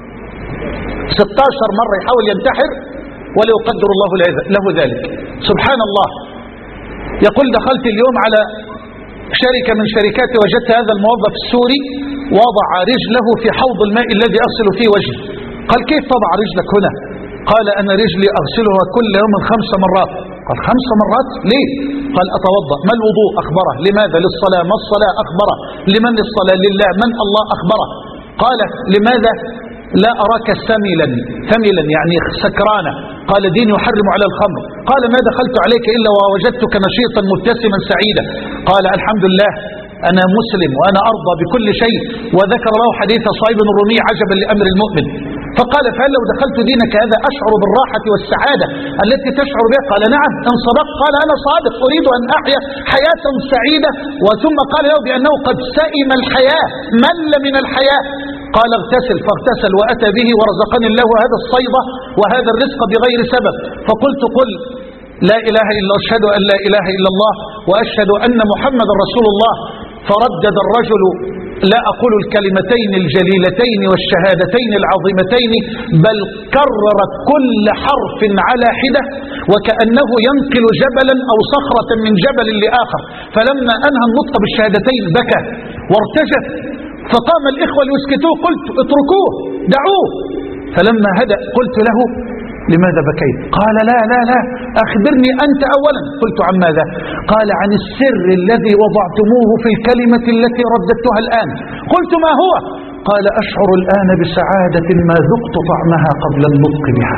ستة عشر مرة يحاول ينتحر ولا يقدر الله له ذلك. سبحان الله. يقول دخلت اليوم على شركة من شركاتي، وجدت هذا الموظف السوري وضع رجله في حوض الماء الذي أغسل فيه وجهي. قال كيف تضع رجلك هنا؟ قال أنا رجلي أغسلها كل يوم خمس مرات. قال خمس مرات ليه؟ قال أتوضأ. ما الوضوء؟ أخبره. لماذا؟ للصلاة. ما الصلاة؟ أخبره. لمن الصلاة؟ لله. من؟ الله. أخبره. قال لماذا لا أراك ثملا؟ ثملا يعني سكرانا. قال دين يحرم على الخمر. قال ما دخلت عليك إلا ووجدتك نشيطا مبتسما سعيدا. قال الحمد لله أنا مسلم وأنا أرضى بكل شيء. وذكر له حديث صهيب الرومي عجبا لأمر المؤمن. فقال فهل لو دخلت دينك هذا أشعر بالراحة والسعادة التي تشعر بها؟ قال نعم إن صدقت. قال أنا صادق، أريد أن أحيا حياة سعيدة. وثم قال له بأنه قد سئم الحياة، مل من الحياة. قال اغتسل، فاغتسل وأتى به، ورزقني الله هذا الصيدة وهذا الرزق بغير سبب. فقلت قل لا إله إلا الله، أشهد أن لا إله إلا الله وأشهد أن محمد رسول الله. فردد الرجل لا أقول الكلمتين الجليلتين والشهادتين العظيمتين، بل كرر كل حرف على حدة وكأنه ينقل جبلا أو صخرة من جبل لآخر. فلما أنهى النطق بالشهادتين بكى وارتجف، فقام الإخوة ليسكتوه، قلت اتركوه دعوه. فلما هدأ قلت له لماذا بكيت؟ قال لا لا لا أخبرني أنت أولا. قلت عن ماذا؟ قال عن السر الذي وضعتموه في الكلمة التي رددتها الآن. قلت ما هو؟ قال أشعر الآن بسعادة ما ذقت طعمها قبل النطق بها.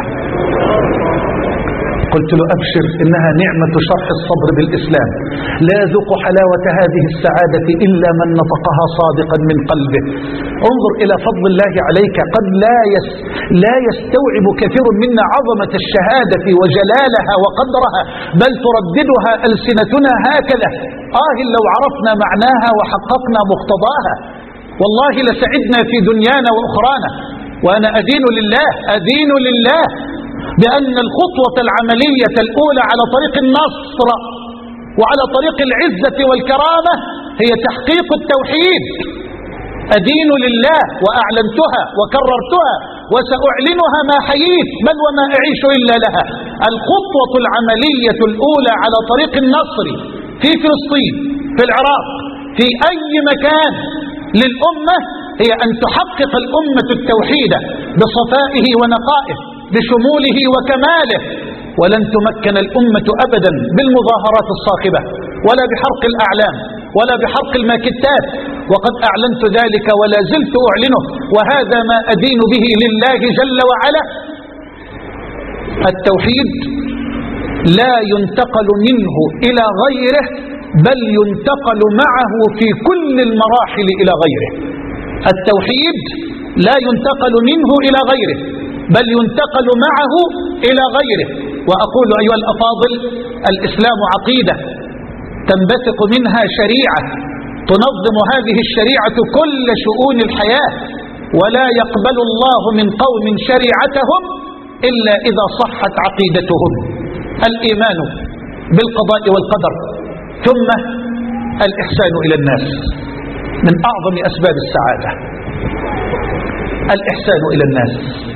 قلت له أبشر إنها نعمة شرح الصبر بالإسلام، لا يذوق حلاوة هذه السعادة إلا من نطقها صادقا من قلبه. انظر إلى فضل الله عليك، قد لا يس لا يستوعب كثير منا عظمة الشهادة وجلالها وقدرها، بل ترددها ألسنتنا هكذا. آه لو عرفنا معناها وحققنا مقتضاها والله لسعدنا في دنيانا وأخرانا. وأنا أدين لله أدين لله بأن الخطوة العملية الأولى على طريق النصر وعلى طريق العزة والكرامة هي تحقيق التوحيد. أدين لله وأعلنتها وكررتها وسأعلنها ما حييت، بل وما أعيش إلا لها. الخطوة العملية الأولى على طريق النصر في فلسطين، في العراق، في أي مكان للأمة هي أن تحقق الأمة التوحيد بصفائه ونقائه، بشموله وكماله. ولن تمكن الأمة أبدا بالمظاهرات الصاخبة ولا بحرق الأعلام ولا بحرق الماكتات، وقد أعلنت ذلك ولا زلت أعلنه، وهذا ما أدين به لله جل وعلا. التوحيد لا ينتقل منه إلى غيره، بل ينتقل معه في كل المراحل إلى غيره. التوحيد لا ينتقل منه إلى غيره، بل ينتقل معه إلى غيره. وأقول أيها الأفاضل، الإسلام عقيدة تنبثق منها شريعة تنظم هذه الشريعة كل شؤون الحياة، ولا يقبل الله من قوم شريعتهم إلا إذا صحت عقيدتهم. الإيمان بالقضاء والقدر، ثم الإحسان إلى الناس من أعظم أسباب السعادة. الإحسان إلى الناس.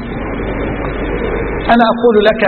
أنا أقول لك،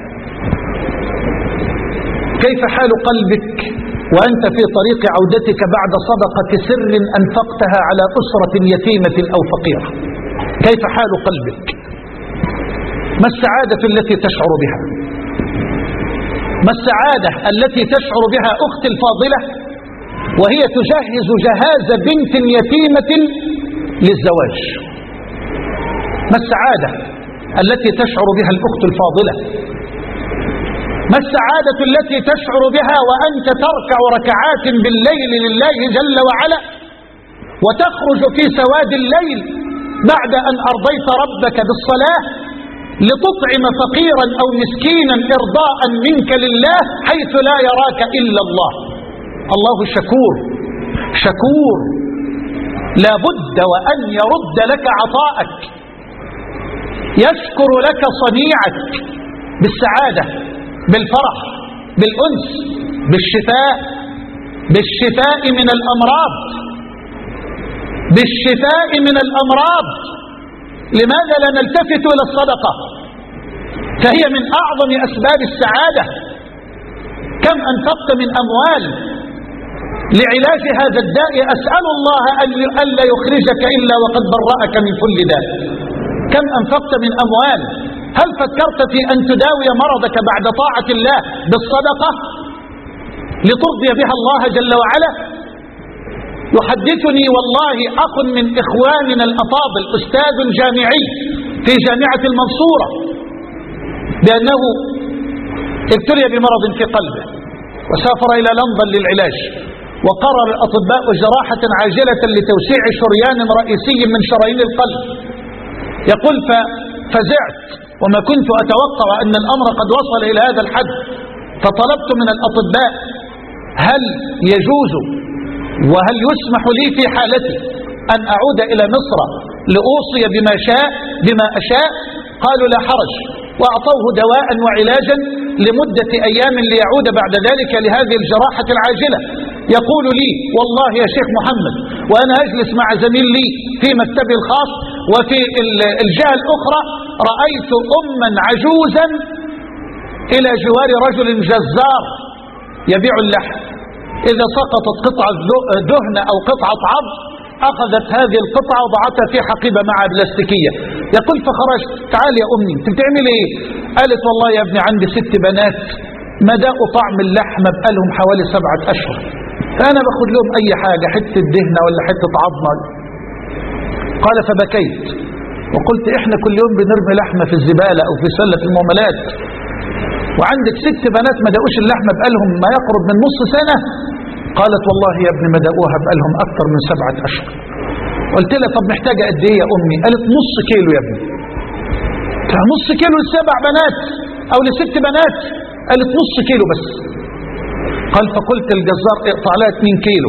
كيف حال قلبك وأنت في طريق عودتك بعد صدقة سر أنفقتها على أسرة يتيمة أو فقيرة؟ كيف حال قلبك؟ ما السعادة التي تشعر بها؟ ما السعادة التي تشعر بها أختي الفاضلة وهي تجهز جهاز بنت يتيمة للزواج؟ ما السعادة التي تشعر بها الأخت الفاضلة؟ ما السعادة التي تشعر بها وأنت تركع ركعات بالليل لله جل وعلا، وتخرج في سواد الليل بعد أن أرضيت ربك بالصلاة لتطعم فقيرا أو مسكينا إرضاء منك لله حيث لا يراك إلا الله؟ الله شكور شكور، لا بد وأن يرد لك عطاءك، يشكر لك صنيعك بالسعادة، بالفرح، بالأنس، بالشفاء، بالشفاء من الأمراض، بالشفاء من الأمراض. لماذا لا نلتفت إلى الصدقة؟ فهي من أعظم أسباب السعادة. كم أنفقت من أموال لعلاج هذا الداء؟ أسأل الله أن لا يخرجك إلا وقد برأك من كل داء. كم أنفقت من أموال؟ هل فكرت في أن تداوي مرضك بعد طاعة الله بالصدقة لترضي بها الله جل وعلا؟ يحدثني والله أخ من إخواننا الأفاضل، أستاذ جامعي في جامعة المنصورة، بأنه ابتلي بمرض في قلبه وسافر إلى لندن للعلاج، وقرر الأطباء جراحة عاجلة لتوسيع شريان رئيسي من شرايين القلب. يقول ففزعت وما كنت أتوقع أن الأمر قد وصل إلى هذا الحد، فطلبت من الأطباء هل يجوز وهل يسمح لي في حالتي أن أعود إلى مصر لأوصي بما شاء بما أشاء؟ قالوا لا حرج، وأعطوه دواء وعلاجا لمدة أيام ليعود بعد ذلك لهذه الجراحة العاجلة. يقول لي والله يا شيخ محمد وأنا أجلس مع زميل لي في مكتبي الخاص وفي الجهة الأخرى، رأيت أما عجوزا إلى جوار رجل جزار يبيع اللحم، إذا سقطت قطعة دهن أو قطعة عظم أخذت هذه القطعة وضعتها في حقيبة معها بلاستيكية. يقول فخرجت، تعال يا أمي أنت بتعمل إيه؟ قالت والله يا ابني عندي ست بنات ما داقوا طعم اللحمة بقالهم حوالي سبعة أشهر، فأنا باخد لهم أي حاجة، حتة دهنة ولا حتة عظمة. قال فبكيت وقلت إحنا كل يوم بنرمي لحمة في الزبالة أو في سلة المهملات، وعندك ست بنات ما داقوش اللحمة بقالهم ما يقرب من نص سنة. قالت والله يا ابني ما داقوها بقالهم أكثر من سبعة أشهر. قلت لها طب محتاجة قد إيه يا أمي؟ قالت نص كيلو يا ابني. نص كيلو لسبع بنات أو لست بنات؟ قالت نص كيلو بس. قال فقلت الجزار اقطع لها اتنين كيلو،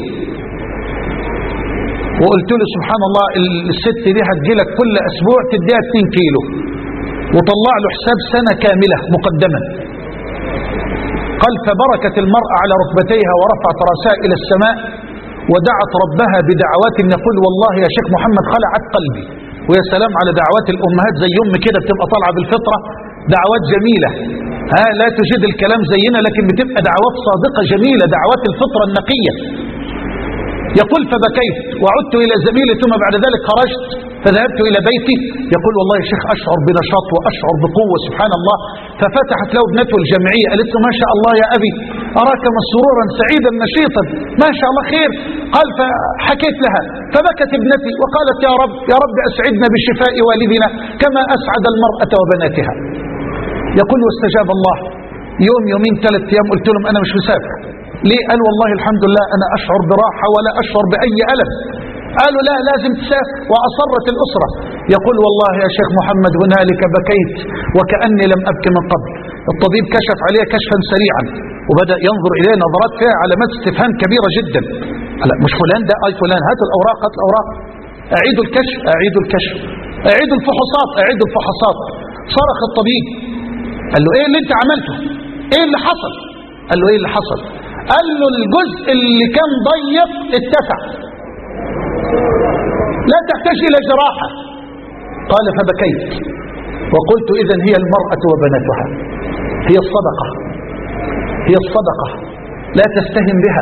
وقلت له سبحان الله الست دي هتجيلك كل أسبوع تديها اتنين كيلو، وطلع له حساب سنة كاملة مقدما. قال فبركت المرأة على ركبتيها ورفعت رأسها إلى السماء ودعت ربها بدعوات يقول والله يا شيخ محمد خلعت قلبي. ويا سلام على دعوات الأمهات زي أم كده بتبقى طالعة بالفطرة، دعوات جميلة، ها لا تجد الكلام زينا لكن بتبقى دعوات صادقة جميلة، دعوات الفطرة النقية. يقول فبكيت وعدت إلى زميلي ثم بعد ذلك خرجت فذهبت إلى بيتي. يقول والله يا شيخ أشعر بنشاط وأشعر بقوة سبحان الله. ففتحت له ابنته الجامعية قالت له ما شاء الله يا أبي أراك مسرورا سعيدا نشيطا ما شاء الله خير. قال فحكيت لها فبكت ابنتي وقالت يا رب يا رب أسعدنا بشفاء والدنا كما أسعد المرأة وبناتها. يقول واستجاب الله يوم يومين ثلاث أيام قلت لهم أنا مش مسافر. ليه؟ قال والله الحمد لله أنا أشعر براحة ولا أشعر بأي ألم. قالوا لا لازم تسافر. وأصرت الأسرة. يقول والله يا شيخ محمد هنالك بكيت وكأني لم أبك من قبل. الطبيب كشف عليه كشفا سريعا وبدأ ينظر إليه نظرات فيها علامات استفهام كبيرة جدا. لا مش فلان ده، أي فلان، هات الأوراق هات الأوراق. أعيدوا الكشف أعيدوا الكشف أعيدوا الفحوصات أعيدوا الفحوصات. صرخ الطبيب قال له إيه اللي أنت عملته؟ إيه اللي حصل؟ قال له إيه اللي حصل؟ قال له الجزء اللي كان ضيق اتسع، لا تحتاج إلى جراحة. قال فبكيت وقلت إذن هي المرأة وبناتها، هي الصدقة، هي الصدقة، لا تستهن بها،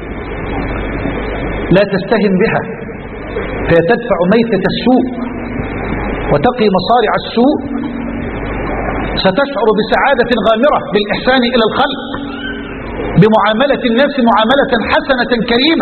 لا تستهن بها، فتدفع ميتة السوء وتقي مصارع السوء. ستشعر بسعادة غامرة بالإحسان إلى الخلق، بمعاملة الناس معاملة حسنة كريمة.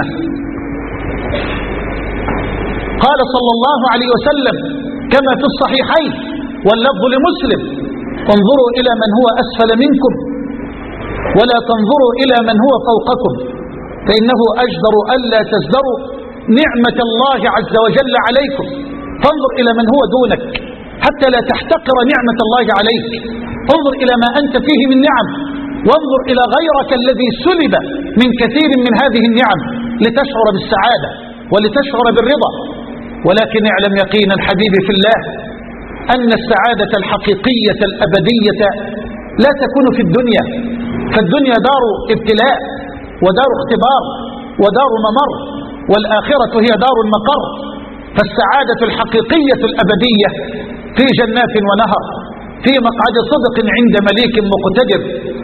قال صلى الله عليه وسلم كما في الصحيحين واللفظ لمسلم: انظروا إلى من هو أسفل منكم ولا تنظروا إلى من هو فوقكم، فإنه أجدر ألا تزدروا نعمة الله عز وجل عليكم. فانظر إلى من هو دونك حتى لا تحتقر نعمة الله عليك. انظر إلى ما أنت فيه من نعم، وانظر إلى غيرك الذي سلب من كثير من هذه النعم لتشعر بالسعادة ولتشعر بالرضا. ولكن اعلم يقينا حبيبي في الله أن السعادة الحقيقية الأبدية لا تكون في الدنيا، فالدنيا دار ابتلاء ودار اختبار ودار ممر، والآخرة هي دار المقر. فالسعادة الحقيقية الأبدية في جنات ونهر، في مقعد صدق عند مليك مقتدر.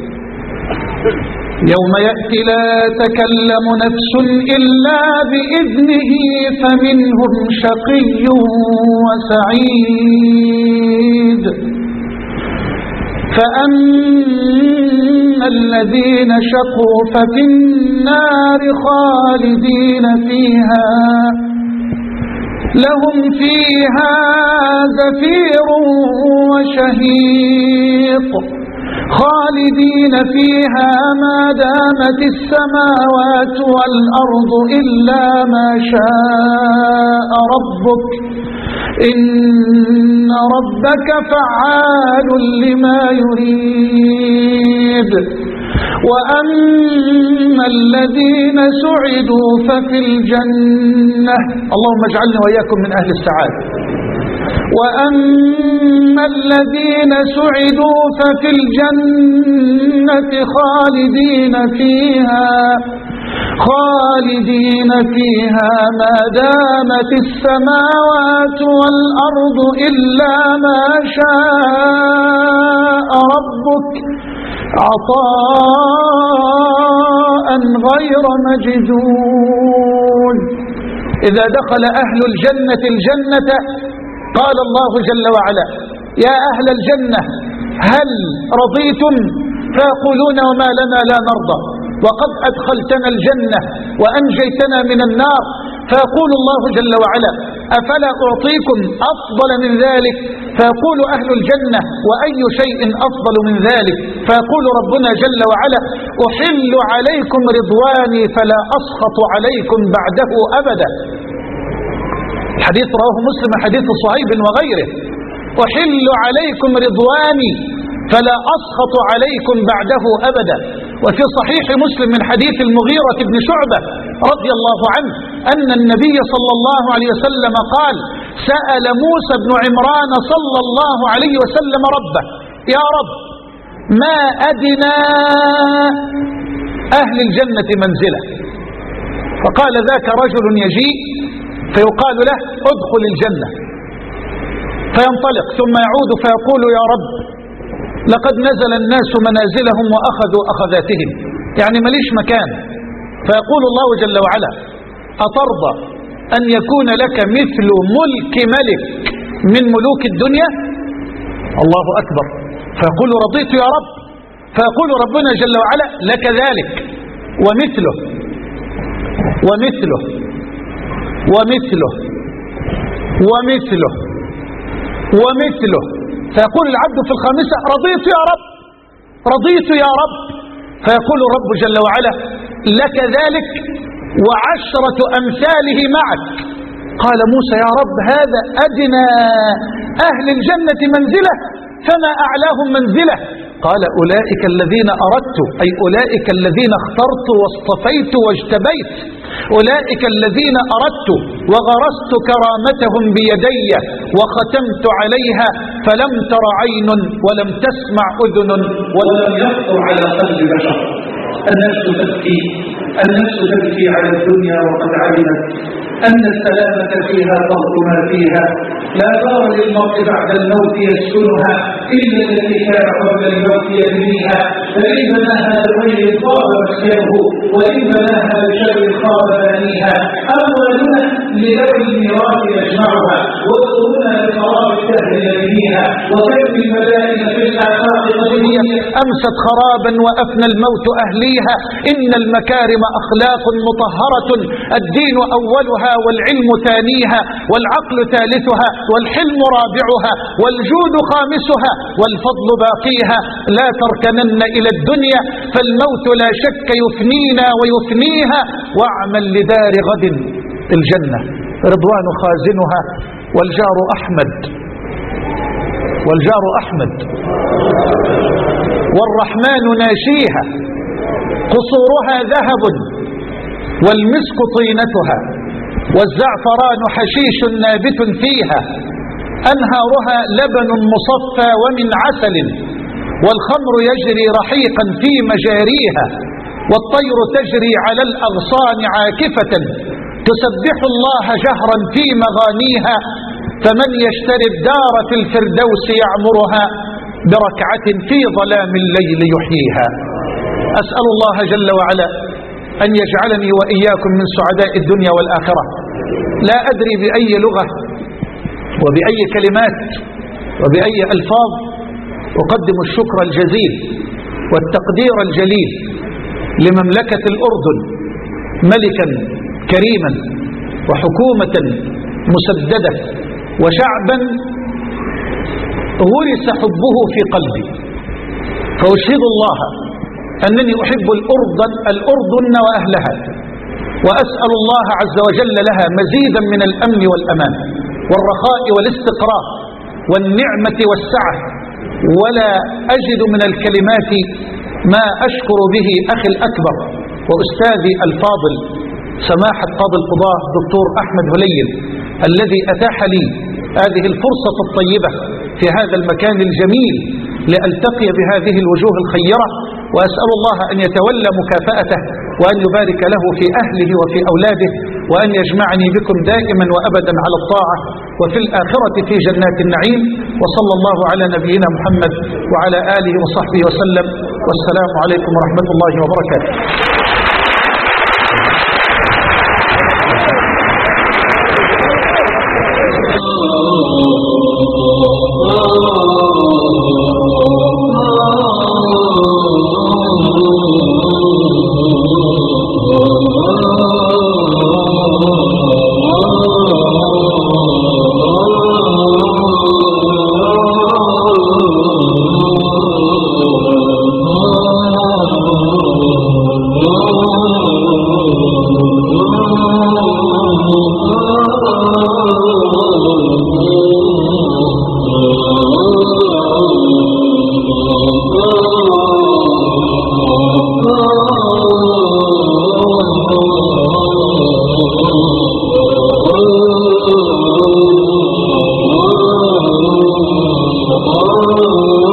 يوم يأتي لا تكلم نفس إلا بإذنه فمنهم شقي وسعيد. فأما الذين شقوا ففي النار خالدين فيها لهم فيها زفير وشهيق خالدين فيها ما دامت السماوات والأرض إلا ما شاء ربك إن ربك فعال لما يريد. وأما الذين سعدوا ففي الجنة، اللهم اجعلنا وإياكم من أهل السعادة. وأما الذين سعدوا ففي الجنة خالدين فيها خالدين فيها ما دامت السماوات والأرض إلا ما شاء ربك عطاء غير مجذوذ. إذا دخل أهل الجنة الجنة قال الله جل وعلا: يا أهل الجنة هل رضيتم؟ فيقولون: وما لنا لا نرضى وقد أدخلتنا الجنة وأنجيتنا من النار. فيقول الله جل وعلا: أفلا أعطيكم أفضل من ذلك؟ فيقول أهل الجنة: وأي شيء أفضل من ذلك؟ فيقول ربنا جل وعلا: أحل عليكم رضواني فلا أسخط عليكم بعده أبدا. الحديث رواه مسلم حديث صهيب وغيره: أحل عليكم رضواني فلا أسخط عليكم بعده أبدا. وفي صحيح مسلم من حديث المغيرة بن شعبة رضي الله عنه أن النبي صلى الله عليه وسلم قال: سأل موسى بن عمران صلى الله عليه وسلم ربه: يا رب ما أدنى أهل الجنة منزلة؟ فقال: ذاك رجل يجيء فيقال له: ادخل الجنة، فينطلق ثم يعود فيقول: يا رب لقد نزل الناس منازلهم وأخذوا أخذاتهم، يعني مليش مكان. فيقول الله جل وعلا: أترضى أن يكون لك مثل ملك ملك من ملوك الدنيا؟ الله أكبر. فيقول: رضيت يا رب. فيقول ربنا جل وعلا: لك ذلك ومثله ومثله ومثله ومثله ومثله. فيقول العبد في الخامسة: رضيت يا رب. رضيت يا رب. فيقول الرب جل وعلا لك ذلك وعشرة أمثاله معك. قال موسى يا رب هذا أدنى أهل الجنة منزلة فما أعلاهم منزلة. قال أولئك الذين أردت، أي أولئك الذين اخترت واصطفيت واجتبيت، أولئك الذين أردت وغرست كرامتهم بيدي وختمت عليها فلم تر عين ولم تسمع أذن ولم يخطر على قلب بشر. النفس تبكي، النفس تبكي على الدنيا وقد علمت أن السلامة فيها ضغط ما فيها. لا دار للموت بعد الموت يسكنها إلا التي كان قبل الموت يبنيها. فإن بناها بخير طاب مسكنه وإن بناها بشر خاب بنيها. أموالنا لذوي الميراث يجمعها وقلوبنا لخراب الدهر يبنيها. وكم من مدائن في الآفاق قضية أمست خرابا وأفنى الموت أهليها. إن المكارم أخلاق مطهرة الدين أولها والعلم ثانيها والعقل ثالثها والحلم رابعها والجود خامسها والفضل باقيها. لا تركنن إلى الدنيا فالموت لا شك يفنينا ويفنيها. واعمل لدار غد الجنة رضوان خازنها والجار أحمد والجار أحمد والرحمن ناشيها. قصورها ذهب والمسك طينتها والزعفران حشيش نابت فيها. أنهارها لبن مصفى ومن عسل والخمر يجري رحيقا في مجاريها. والطير تجري على الأغصان عاكفة تسبح الله جهرا في مغانيها. فمن يشتري الدار في الفردوس يعمرها بركعة في ظلام الليل يحييها. أسأل الله جل وعلا أن يجعلني وإياكم من سعداء الدنيا والآخرة. لا أدري بأي لغة وبأي كلمات وبأي ألفاظ أقدم الشكر الجزيل والتقدير الجليل لمملكة الأردن ملكا كريما وحكومة مسددة وشعبا غرس حبه في قلبي. فأشهد الله أنني أحب الأردن, الأردن وأهلها، وأسأل الله عز وجل لها مزيدا من الأمن والأمان والرخاء والاستقرار والنعمة والسعة. ولا أجد من الكلمات ما أشكر به أخي الأكبر وأستاذي الفاضل سماحة قاضي القضاة دكتور أحمد هليل الذي أتاح لي هذه الفرصة الطيبة في هذا المكان الجميل لألتقي بهذه الوجوه الخيرة. وأسأل الله أن يتولى مكافأته وأن يبارك له في أهله وفي أولاده وأن يجمعني بكم دائما وأبدا على الطاعة وفي الآخرة في جنات النعيم. وصلى الله على نبينا محمد وعلى آله وصحبه وسلم. والسلام عليكم ورحمة الله وبركاته. Oh